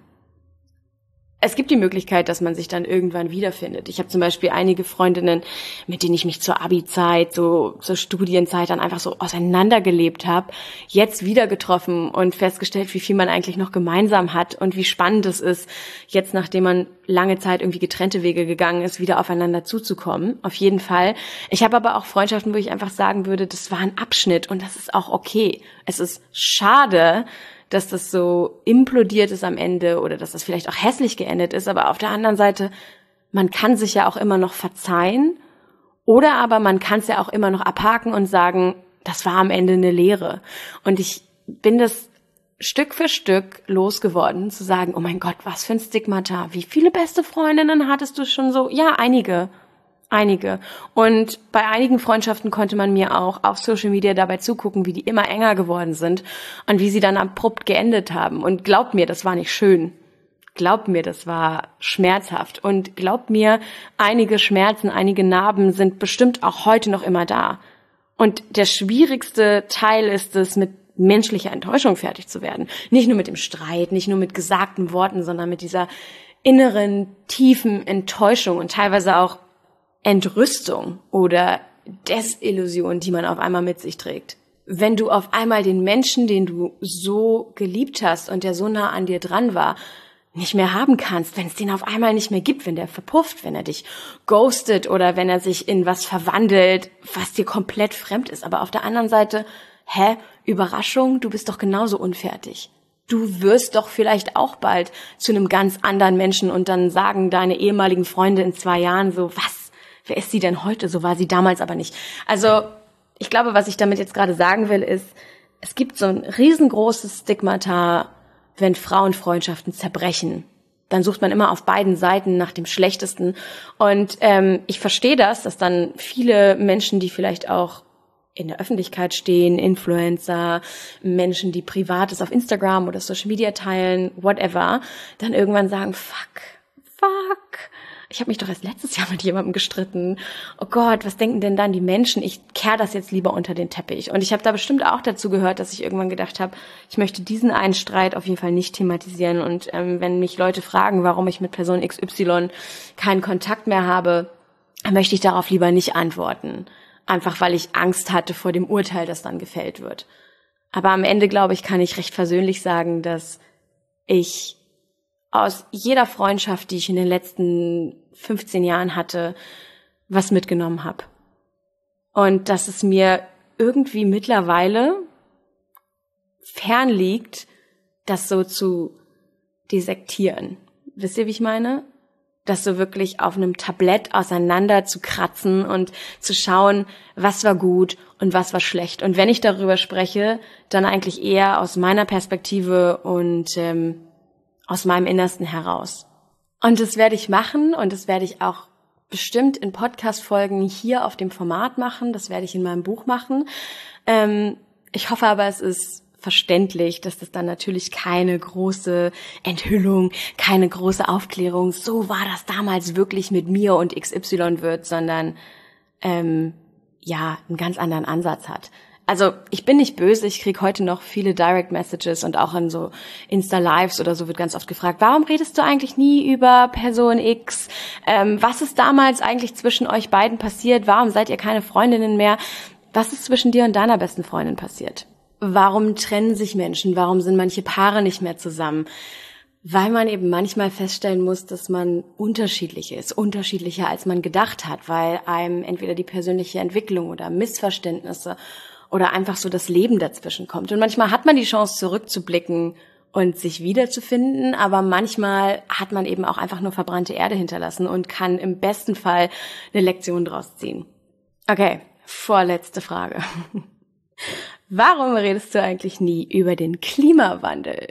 Es gibt die Möglichkeit, dass man sich dann irgendwann wiederfindet. Ich habe zum Beispiel einige Freundinnen, mit denen ich mich zur Abi-Zeit, so zur Studienzeit dann einfach so auseinandergelebt habe, jetzt wieder getroffen und festgestellt, wie viel man eigentlich noch gemeinsam hat und wie spannend es ist, jetzt nachdem man lange Zeit irgendwie getrennte Wege gegangen ist, wieder aufeinander zuzukommen. Auf jeden Fall. Ich habe aber auch Freundschaften, wo ich einfach sagen würde, das war ein Abschnitt und das ist auch okay. Es ist schade, dass das so implodiert ist am Ende oder dass das vielleicht auch hässlich geendet ist, aber auf der anderen Seite, man kann sich ja auch immer noch verzeihen oder aber man kann es ja auch immer noch abhaken und sagen, das war am Ende eine Lehre. Und ich bin das Stück für Stück losgeworden, zu sagen, oh mein Gott, was für ein Stigmata, wie viele beste Freundinnen hattest du schon so? Ja, einige. Einige. Und bei einigen Freundschaften konnte man mir auch auf Social Media dabei zugucken, wie die immer enger geworden sind und wie sie dann abrupt geendet haben. Und glaubt mir, das war nicht schön. Glaubt mir, das war schmerzhaft. Und glaubt mir, einige Schmerzen, einige Narben sind bestimmt auch heute noch immer da. Und der schwierigste Teil ist es, mit menschlicher Enttäuschung fertig zu werden. Nicht nur mit dem Streit, nicht nur mit gesagten Worten, sondern mit dieser inneren, tiefen Enttäuschung und teilweise auch Entrüstung oder Desillusion, die man auf einmal mit sich trägt. Wenn du auf einmal den Menschen, den du so geliebt hast und der so nah an dir dran war, nicht mehr haben kannst, wenn es den auf einmal nicht mehr gibt, wenn der verpufft, wenn er dich ghostet oder wenn er sich in was verwandelt, was dir komplett fremd ist. Aber auf der anderen Seite, hä, Überraschung, du bist doch genauso unfertig. Du wirst doch vielleicht auch bald zu einem ganz anderen Menschen und dann sagen deine ehemaligen Freunde in zwei Jahren so, was, wer ist sie denn heute? So war sie damals aber nicht. Also ich glaube, was ich damit jetzt gerade sagen will, ist, es gibt so ein riesengroßes Stigmata, wenn Frauenfreundschaften zerbrechen. Dann sucht man immer auf beiden Seiten nach dem Schlechtesten. Und ähm, ich verstehe das, dass dann viele Menschen, die vielleicht auch in der Öffentlichkeit stehen, Influencer, Menschen, die Privates auf Instagram oder Social Media teilen, whatever, dann irgendwann sagen, fuck, fuck, ich habe mich doch erst letztes Jahr mit jemandem gestritten. Oh Gott, was denken denn dann die Menschen? Ich kehr das jetzt lieber unter den Teppich. Und ich habe da bestimmt auch dazu gehört, dass ich irgendwann gedacht habe, ich möchte diesen einen Streit auf jeden Fall nicht thematisieren. Und ähm, wenn mich Leute fragen, warum ich mit Person X Y keinen Kontakt mehr habe, dann möchte ich darauf lieber nicht antworten. Einfach weil ich Angst hatte vor dem Urteil, das dann gefällt wird. Aber am Ende, glaube ich, kann ich recht versöhnlich sagen, dass ich aus jeder Freundschaft, die ich in den letzten fünfzehn Jahren hatte, was mitgenommen habe. Und dass es mir irgendwie mittlerweile fern liegt, das so zu desektieren. Wisst ihr, wie ich meine? Das so wirklich auf einem Tablett auseinander zu kratzen und zu schauen, was war gut und was war schlecht. Und wenn ich darüber spreche, dann eigentlich eher aus meiner Perspektive und ähm, aus meinem Innersten heraus. Und das werde ich machen und das werde ich auch bestimmt in Podcast-Folgen hier auf dem Format machen. Das werde ich in meinem Buch machen. Ähm, ich hoffe aber, es ist verständlich, dass das dann natürlich keine große Enthüllung, keine große Aufklärung, so war das damals wirklich mit mir und X Y wird, sondern ähm, ja, einen ganz anderen Ansatz hat. Also ich bin nicht böse, ich kriege heute noch viele Direct Messages und auch in so Insta-Lives oder so wird ganz oft gefragt, warum redest du eigentlich nie über Person X? Ähm, was ist damals eigentlich zwischen euch beiden passiert? Warum seid ihr keine Freundinnen mehr? Was ist zwischen dir und deiner besten Freundin passiert? Warum trennen sich Menschen? Warum sind manche Paare nicht mehr zusammen? Weil man eben manchmal feststellen muss, dass man unterschiedlich ist, unterschiedlicher als man gedacht hat, weil einem entweder die persönliche Entwicklung oder Missverständnisse oder einfach so das Leben dazwischen kommt. Und manchmal hat man die Chance, zurückzublicken und sich wiederzufinden, aber manchmal hat man eben auch einfach nur verbrannte Erde hinterlassen und kann im besten Fall eine Lektion draus ziehen. Okay, vorletzte Frage. Warum redest du eigentlich nie über den Klimawandel?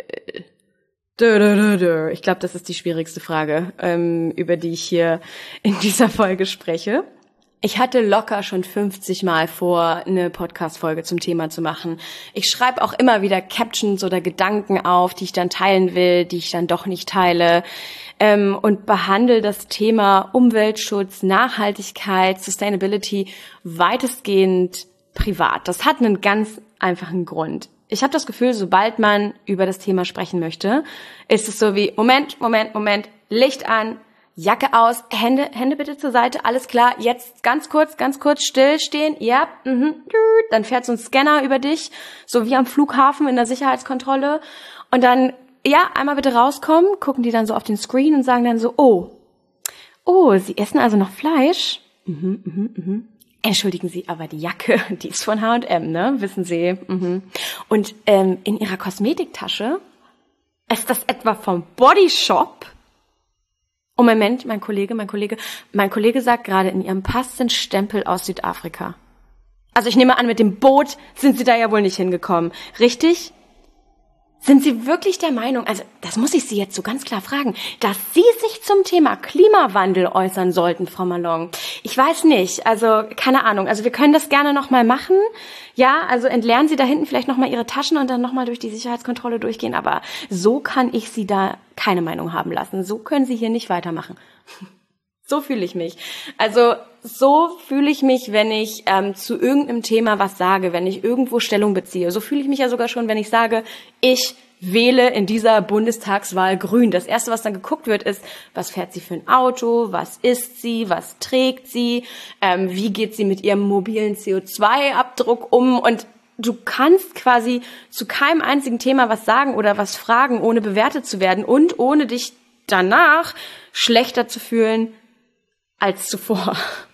Ich glaube, das ist die schwierigste Frage, ähm, über die ich hier in dieser Folge spreche. Ich hatte locker schon fünfzig Mal vor, eine Podcast-Folge zum Thema zu machen. Ich schreibe auch immer wieder Captions oder Gedanken auf, die ich dann teilen will, die ich dann doch nicht teile, ähm, und behandle das Thema Umweltschutz, Nachhaltigkeit, Sustainability weitestgehend privat. Das hat einen ganz einfachen Grund. Ich habe das Gefühl, sobald man über das Thema sprechen möchte, ist es so wie, Moment, Moment, Moment, Licht an, Jacke aus, Hände, Hände bitte zur Seite, alles klar, jetzt ganz kurz, ganz kurz stillstehen, ja, mhm, dann fährt so ein Scanner über dich, so wie am Flughafen in der Sicherheitskontrolle und dann, ja, einmal bitte rauskommen, gucken die dann so auf den Screen und sagen dann so, oh, oh, Sie essen also noch Fleisch? Mhm, mhm, mhm. Entschuldigen Sie, aber die Jacke, die ist von H und M, ne? Wissen Sie. Mhm. Und ähm, in Ihrer Kosmetiktasche, ist das etwa vom Body Shop? Oh, Moment, mein Kollege, mein Kollege, mein Kollege sagt gerade, in Ihrem Pass sind Stempel aus Südafrika. Also ich nehme an, mit dem Boot sind Sie da ja wohl nicht hingekommen, richtig? Sind Sie wirklich der Meinung, also das muss ich Sie jetzt so ganz klar fragen, dass Sie sich zum Thema Klimawandel äußern sollten, Frau Malong? Ich weiß nicht, also keine Ahnung. Also wir können das gerne nochmal machen. Ja, also entleeren Sie da hinten vielleicht nochmal Ihre Taschen und dann nochmal durch die Sicherheitskontrolle durchgehen. Aber so kann ich Sie da keine Meinung haben lassen. So können Sie hier nicht weitermachen. So fühle ich mich. Also so fühle ich mich, wenn ich ähm, zu irgendeinem Thema was sage, wenn ich irgendwo Stellung beziehe. So fühle ich mich ja sogar schon, wenn ich sage, ich wähle in dieser Bundestagswahl grün. Das Erste, was dann geguckt wird, ist, was fährt sie für ein Auto, was isst sie, was trägt sie, ähm, wie geht sie mit ihrem mobilen C O zwei Abdruck um, und du kannst quasi zu keinem einzigen Thema was sagen oder was fragen, ohne bewertet zu werden und ohne dich danach schlechter zu fühlen als zuvor.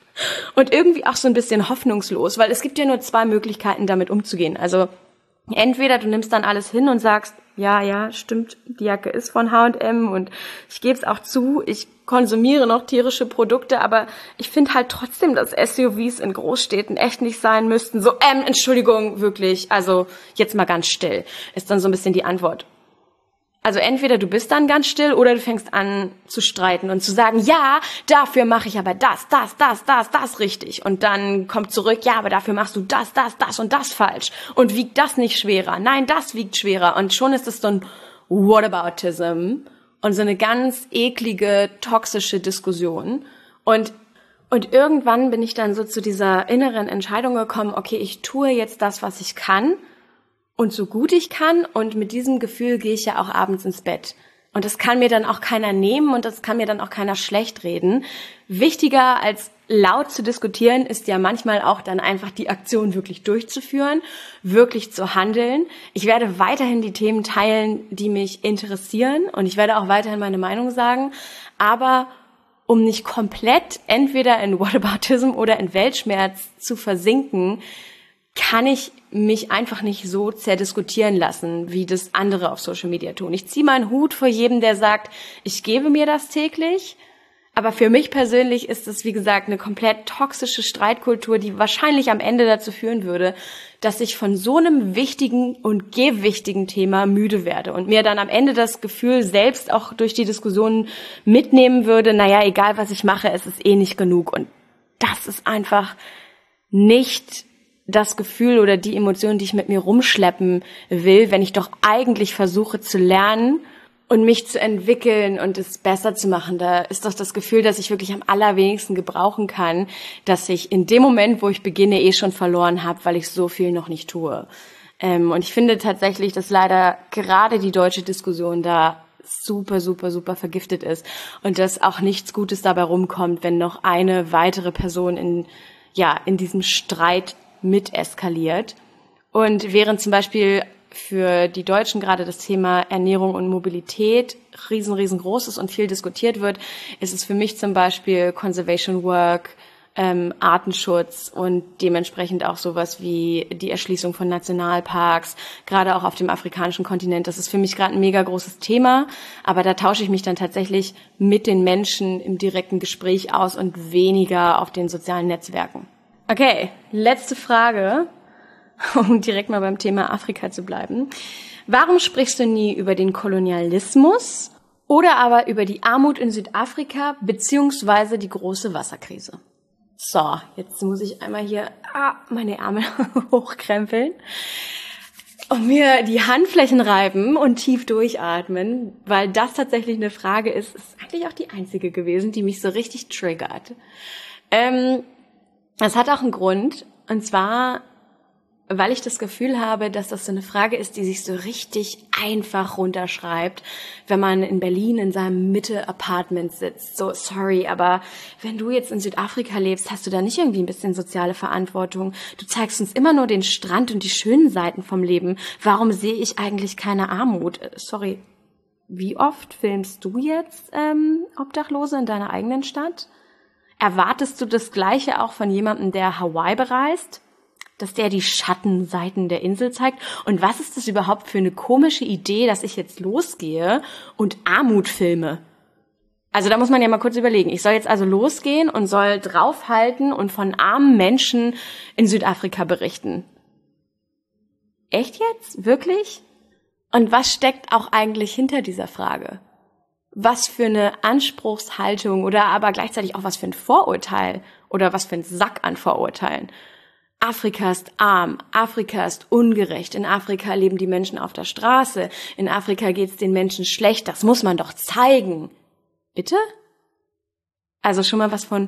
Und irgendwie auch so ein bisschen hoffnungslos, weil es gibt ja nur zwei Möglichkeiten, damit umzugehen. Also entweder du nimmst dann alles hin und sagst, ja, ja, stimmt, die Jacke ist von H und M und ich gebe es auch zu, ich konsumiere noch tierische Produkte, aber ich finde halt trotzdem, dass S U Vs in Großstädten echt nicht sein müssten. So, ähm, Entschuldigung, wirklich, also jetzt mal ganz still, ist dann so ein bisschen die Antwort. Also entweder du bist dann ganz still oder du fängst an zu streiten und zu sagen, ja, dafür mache ich aber das, das, das, das, das richtig. Und dann kommt zurück, ja, aber dafür machst du das, das, das und das falsch. Und wiegt das nicht schwerer? Nein, das wiegt schwerer. Und schon ist es so ein Whataboutism und so eine ganz eklige, toxische Diskussion. Und Und irgendwann bin ich dann so zu dieser inneren Entscheidung gekommen, okay, ich tue jetzt das, was ich kann. Und so gut ich kann, und mit diesem Gefühl gehe ich ja auch abends ins Bett. Und das kann mir dann auch keiner nehmen und das kann mir dann auch keiner schlecht reden. Wichtiger als laut zu diskutieren ist ja manchmal auch dann einfach die Aktion wirklich durchzuführen, wirklich zu handeln. Ich werde weiterhin die Themen teilen, die mich interessieren, und ich werde auch weiterhin meine Meinung sagen, aber um nicht komplett entweder in Whataboutism oder in Weltschmerz zu versinken, kann ich mich einfach nicht so zerdiskutieren lassen, wie das andere auf Social Media tun. Ich ziehe meinen Hut vor jedem, der sagt, ich gebe mir das täglich. Aber für mich persönlich ist es, wie gesagt, eine komplett toxische Streitkultur, die wahrscheinlich am Ende dazu führen würde, dass ich von so einem wichtigen und gewichtigen Thema müde werde und mir dann am Ende das Gefühl selbst auch durch die Diskussionen mitnehmen würde, naja, egal was ich mache, es ist eh nicht genug. Und das ist einfach nicht das Gefühl oder die Emotion, die ich mit mir rumschleppen will, wenn ich doch eigentlich versuche zu lernen und mich zu entwickeln und es besser zu machen. Da ist doch das Gefühl, dass ich wirklich am allerwenigsten gebrauchen kann, dass ich in dem Moment, wo ich beginne, eh schon verloren habe, weil ich so viel noch nicht tue. Ähm, und ich finde tatsächlich, dass leider gerade die deutsche Diskussion da super, super, super vergiftet ist und dass auch nichts Gutes dabei rumkommt, wenn noch eine weitere Person in, ja, in diesem Streit mit eskaliert. Und während zum Beispiel für die Deutschen gerade das Thema Ernährung und Mobilität riesen, riesengroß ist und viel diskutiert wird, ist es für mich zum Beispiel Conservation Work, ähm, Artenschutz und dementsprechend auch sowas wie die Erschließung von Nationalparks, gerade auch auf dem afrikanischen Kontinent. Das ist für mich gerade ein mega großes Thema, aber da tausche ich mich dann tatsächlich mit den Menschen im direkten Gespräch aus und weniger auf den sozialen Netzwerken. Okay, letzte Frage, um direkt mal beim Thema Afrika zu bleiben. Warum sprichst du nie über den Kolonialismus oder aber über die Armut in Südafrika beziehungsweise die große Wasserkrise? So, jetzt muss ich einmal hier ah, meine Ärmel hochkrempeln und mir die Handflächen reiben und tief durchatmen, weil das tatsächlich eine Frage ist, ist eigentlich auch die einzige gewesen, die mich so richtig triggert. Ähm, Das hat auch einen Grund, und zwar, weil ich das Gefühl habe, dass das so eine Frage ist, die sich so richtig einfach runterschreibt, wenn man in Berlin in seinem Mitte-Apartment sitzt. So, sorry, aber wenn du jetzt in Südafrika lebst, hast du da nicht irgendwie ein bisschen soziale Verantwortung? Du zeigst uns immer nur den Strand und die schönen Seiten vom Leben. Warum sehe ich eigentlich keine Armut? Sorry, wie oft filmst du jetzt ähm, Obdachlose in deiner eigenen Stadt? Erwartest du das Gleiche auch von jemandem, der Hawaii bereist? Dass der die Schattenseiten der Insel zeigt? Und was ist das überhaupt für eine komische Idee, dass ich jetzt losgehe und Armut filme? Also da muss man ja mal kurz überlegen. Ich soll jetzt also losgehen und soll draufhalten und von armen Menschen in Südafrika berichten. Echt jetzt? Wirklich? Und was steckt auch eigentlich hinter dieser Frage? Was für eine Anspruchshaltung oder aber gleichzeitig auch was für ein Vorurteil oder was für ein Sack an Vorurteilen. Afrika ist arm, Afrika ist ungerecht, in Afrika leben die Menschen auf der Straße, in Afrika geht's den Menschen schlecht, das muss man doch zeigen. Bitte? Also schon mal was von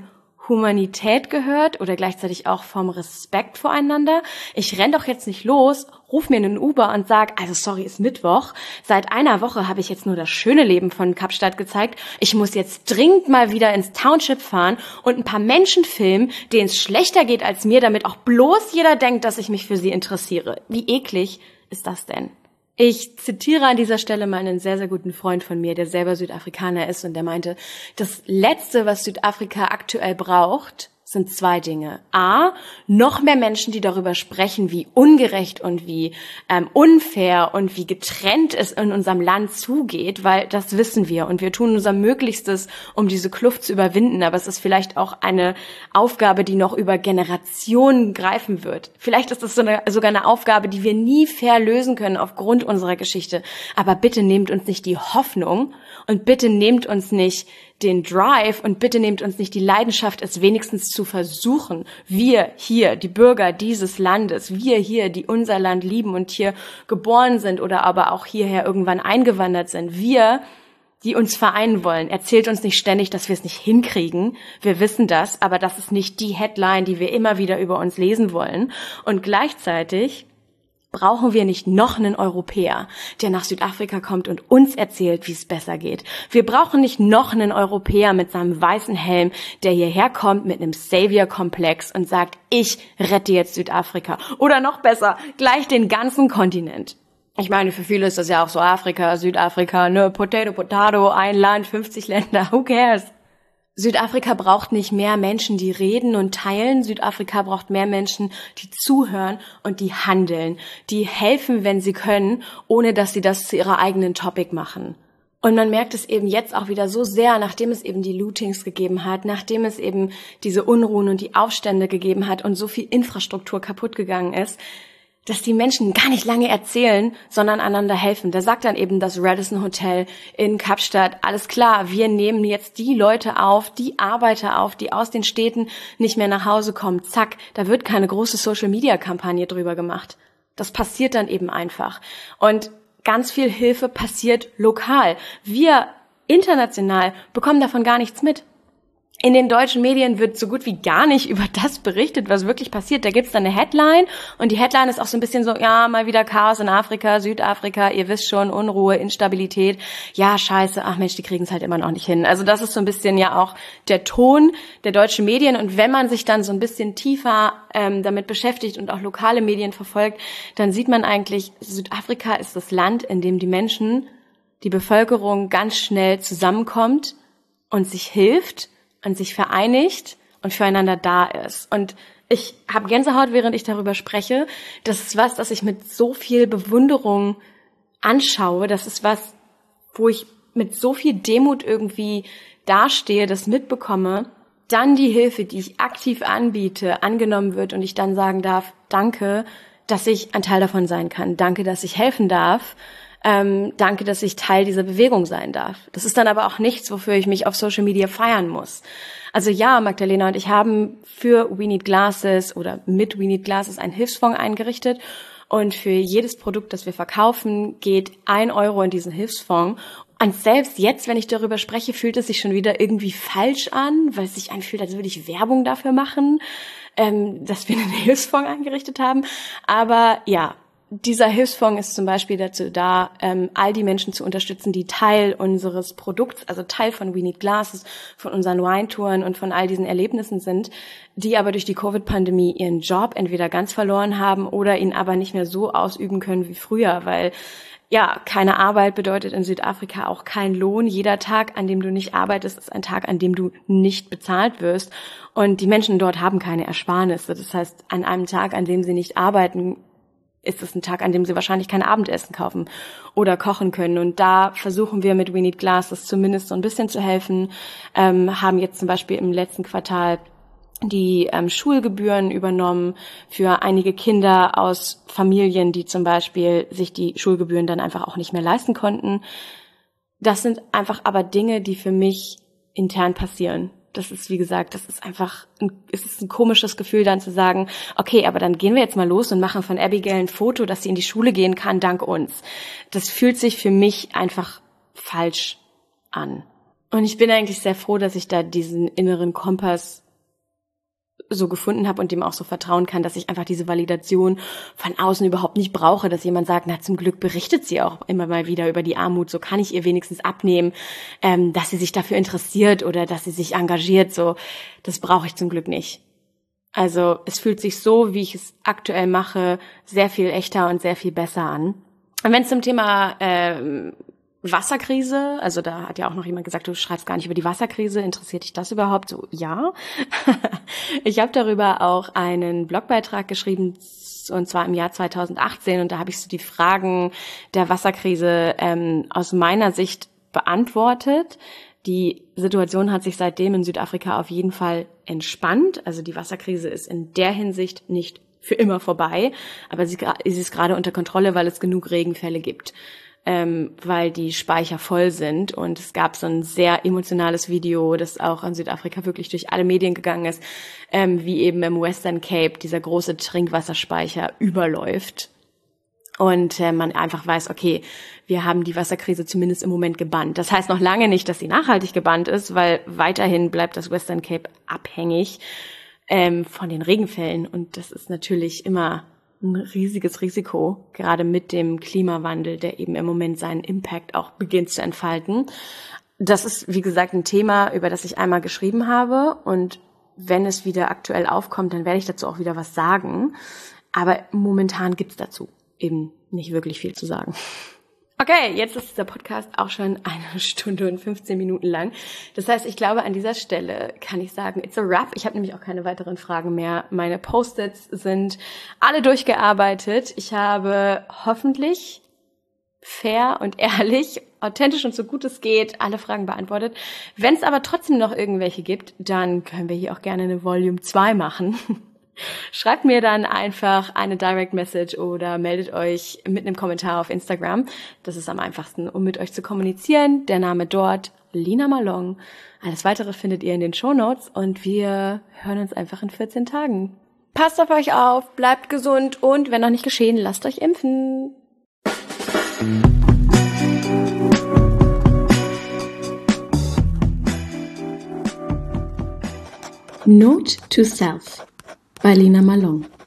Humanität gehört oder gleichzeitig auch vom Respekt voreinander. Ich renn doch jetzt nicht los, ruf mir einen Uber und sag, also sorry, ist Mittwoch. Seit einer Woche habe ich jetzt nur das schöne Leben von Kapstadt gezeigt. Ich muss jetzt dringend mal wieder ins Township fahren und ein paar Menschen filmen, denen es schlechter geht als mir, damit auch bloß jeder denkt, dass ich mich für sie interessiere. Wie eklig ist das denn? Ich zitiere an dieser Stelle mal einen sehr, sehr guten Freund von mir, der selber Südafrikaner ist, und der meinte, das Letzte, was Südafrika aktuell braucht, sind zwei Dinge. A, noch mehr Menschen, die darüber sprechen, wie ungerecht und wie ähm, unfair und wie getrennt es in unserem Land zugeht, weil das wissen wir und wir tun unser Möglichstes, um diese Kluft zu überwinden, aber es ist vielleicht auch eine Aufgabe, die noch über Generationen greifen wird. Vielleicht ist es so eine, sogar eine Aufgabe, die wir nie fair lösen können aufgrund unserer Geschichte, aber bitte nehmt uns nicht die Hoffnung und bitte nehmt uns nicht den Drive und bitte nehmt uns nicht die Leidenschaft, es wenigstens zu versuchen. Wir hier, die Bürger dieses Landes, wir hier, die unser Land lieben und hier geboren sind oder aber auch hierher irgendwann eingewandert sind, wir, die uns vereinen wollen. Erzählt uns nicht ständig, dass wir es nicht hinkriegen. Wir wissen das, aber das ist nicht die Headline, die wir immer wieder über uns lesen wollen. Und gleichzeitig brauchen wir nicht noch einen Europäer, der nach Südafrika kommt und uns erzählt, wie es besser geht. Wir brauchen nicht noch einen Europäer mit seinem weißen Helm, der hierher kommt mit einem Savior-Komplex und sagt, ich rette jetzt Südafrika. Oder noch besser, gleich den ganzen Kontinent. Ich meine, für viele ist das ja auch so Afrika, Südafrika, ne, Potato, Potato, ein Land, fünfzig Länder, who cares? Südafrika braucht nicht mehr Menschen, die reden und teilen. Südafrika braucht mehr Menschen, die zuhören und die handeln, die helfen, wenn sie können, ohne dass sie das zu ihrer eigenen Topic machen. Und man merkt es eben jetzt auch wieder so sehr, nachdem es eben die Lootings gegeben hat, nachdem es eben diese Unruhen und die Aufstände gegeben hat und so viel Infrastruktur kaputt gegangen ist, dass die Menschen gar nicht lange erzählen, sondern einander helfen. Da sagt dann eben das Radisson Hotel in Kapstadt, alles klar, wir nehmen jetzt die Leute auf, die Arbeiter auf, die aus den Städten nicht mehr nach Hause kommen. Zack, da wird keine große Social-Media-Kampagne drüber gemacht. Das passiert dann eben einfach. Und ganz viel Hilfe passiert lokal. Wir international bekommen davon gar nichts mit. In den deutschen Medien wird so gut wie gar nicht über das berichtet, was wirklich passiert. Da gibt's dann eine Headline und die Headline ist auch so ein bisschen so, ja, mal wieder Chaos in Afrika, Südafrika, ihr wisst schon, Unruhe, Instabilität. Ja, scheiße, ach Mensch, die kriegen's halt immer noch nicht hin. Also das ist so ein bisschen ja auch der Ton der deutschen Medien. Und wenn man sich dann so ein bisschen tiefer ähm, damit beschäftigt und auch lokale Medien verfolgt, dann sieht man eigentlich, Südafrika ist das Land, in dem die Menschen, die Bevölkerung ganz schnell zusammenkommt und sich hilft und sich vereinigt und füreinander da ist. Und ich habe Gänsehaut, während ich darüber spreche. Das ist was, das ich mit so viel Bewunderung anschaue. Das ist was, wo ich mit so viel Demut irgendwie dastehe, das mitbekomme. Dann die Hilfe, die ich aktiv anbiete, angenommen wird und ich dann sagen darf, danke, dass ich ein Teil davon sein kann. Danke, dass ich helfen darf. Ähm, danke, dass ich Teil dieser Bewegung sein darf. Das ist dann aber auch nichts, wofür ich mich auf Social Media feiern muss. Also ja, Magdalena und ich haben für We Need Glasses oder mit We Need Glasses einen Hilfsfonds eingerichtet und für jedes Produkt, das wir verkaufen, geht ein Euro in diesen Hilfsfonds. Und selbst jetzt, wenn ich darüber spreche, fühlt es sich schon wieder irgendwie falsch an, weil es sich anfühlt, als würde ich Werbung dafür machen, ähm, dass wir einen Hilfsfonds eingerichtet haben. Aber ja, dieser Hilfsfonds ist zum Beispiel dazu da, ähm, all die Menschen zu unterstützen, die Teil unseres Produkts, also Teil von We Need Glasses, von unseren Wine-Touren und von all diesen Erlebnissen sind, die aber durch die Covid-Pandemie ihren Job entweder ganz verloren haben oder ihn aber nicht mehr so ausüben können wie früher, weil ja, keine Arbeit bedeutet in Südafrika auch kein Lohn. Jeder Tag, an dem du nicht arbeitest, ist ein Tag, an dem du nicht bezahlt wirst. Und die Menschen dort haben keine Ersparnisse. Das heißt, an einem Tag, an dem sie nicht arbeiten, ist es ein Tag, an dem sie wahrscheinlich kein Abendessen kaufen oder kochen können. Und da versuchen wir mit We Need Glasses zumindest so ein bisschen zu helfen, ähm, haben jetzt zum Beispiel im letzten Quartal die ähm, Schulgebühren übernommen für einige Kinder aus Familien, die zum Beispiel sich die Schulgebühren dann einfach auch nicht mehr leisten konnten. Das sind einfach aber Dinge, die für mich intern passieren. Das ist, wie gesagt, das ist einfach, ein, es ist ein komisches Gefühl dann zu sagen, okay, aber dann gehen wir jetzt mal los und machen von Abigail ein Foto, dass sie in die Schule gehen kann, dank uns. Das fühlt sich für mich einfach falsch an. Und ich bin eigentlich sehr froh, dass ich da diesen inneren Kompass so gefunden habe und dem auch so vertrauen kann, dass ich einfach diese Validation von außen überhaupt nicht brauche, dass jemand sagt, na zum Glück berichtet sie auch immer mal wieder über die Armut, so kann ich ihr wenigstens abnehmen, ähm, dass sie sich dafür interessiert oder dass sie sich engagiert, so, das brauche ich zum Glück nicht. Also es fühlt sich so, wie ich es aktuell mache, sehr viel echter und sehr viel besser an. Und wenn es zum Thema ähm, Wasserkrise, also da hat ja auch noch jemand gesagt, du schreibst gar nicht über die Wasserkrise, interessiert dich das überhaupt? So, ja. Ich habe darüber auch einen Blogbeitrag geschrieben, und zwar im Jahr zweitausendachtzehn, und da habe ich so die Fragen der Wasserkrise ähm, aus meiner Sicht beantwortet. Die Situation hat sich seitdem in Südafrika auf jeden Fall entspannt, also die Wasserkrise ist in der Hinsicht nicht für immer vorbei, aber sie ist gerade unter Kontrolle, weil es genug Regenfälle gibt. Ähm, weil die Speicher voll sind, und es gab so ein sehr emotionales Video, das auch in Südafrika wirklich durch alle Medien gegangen ist, ähm, wie eben im Western Cape dieser große Trinkwasserspeicher überläuft und äh, man einfach weiß, okay, wir haben die Wasserkrise zumindest im Moment gebannt. Das heißt noch lange nicht, dass sie nachhaltig gebannt ist, weil weiterhin bleibt das Western Cape abhängig ähm, von den Regenfällen, und das ist natürlich immer ein riesiges Risiko, gerade mit dem Klimawandel, der eben im Moment seinen Impact auch beginnt zu entfalten. Das ist, wie gesagt, ein Thema, über das ich einmal geschrieben habe, und wenn es wieder aktuell aufkommt, dann werde ich dazu auch wieder was sagen. Aber momentan gibt's dazu eben nicht wirklich viel zu sagen. Okay, jetzt ist dieser Podcast auch schon eine Stunde und fünfzehn Minuten lang. Das heißt, ich glaube, an dieser Stelle kann ich sagen, it's a wrap. Ich habe nämlich auch keine weiteren Fragen mehr. Meine Post-its sind alle durchgearbeitet. Ich habe hoffentlich fair und ehrlich, authentisch und so gut es geht alle Fragen beantwortet. Wenn es aber trotzdem noch irgendwelche gibt, dann können wir hier auch gerne eine Volume zwei machen. Schreibt mir dann einfach eine Direct Message oder meldet euch mit einem Kommentar auf Instagram. Das ist am einfachsten, um mit euch zu kommunizieren. Der Name dort, Lina Malong. Alles Weitere findet ihr in den Shownotes, und wir hören uns einfach in vierzehn Tagen. Passt auf euch auf, bleibt gesund, und wenn noch nicht geschehen, lasst euch impfen. Note to Self bei Lina Malong.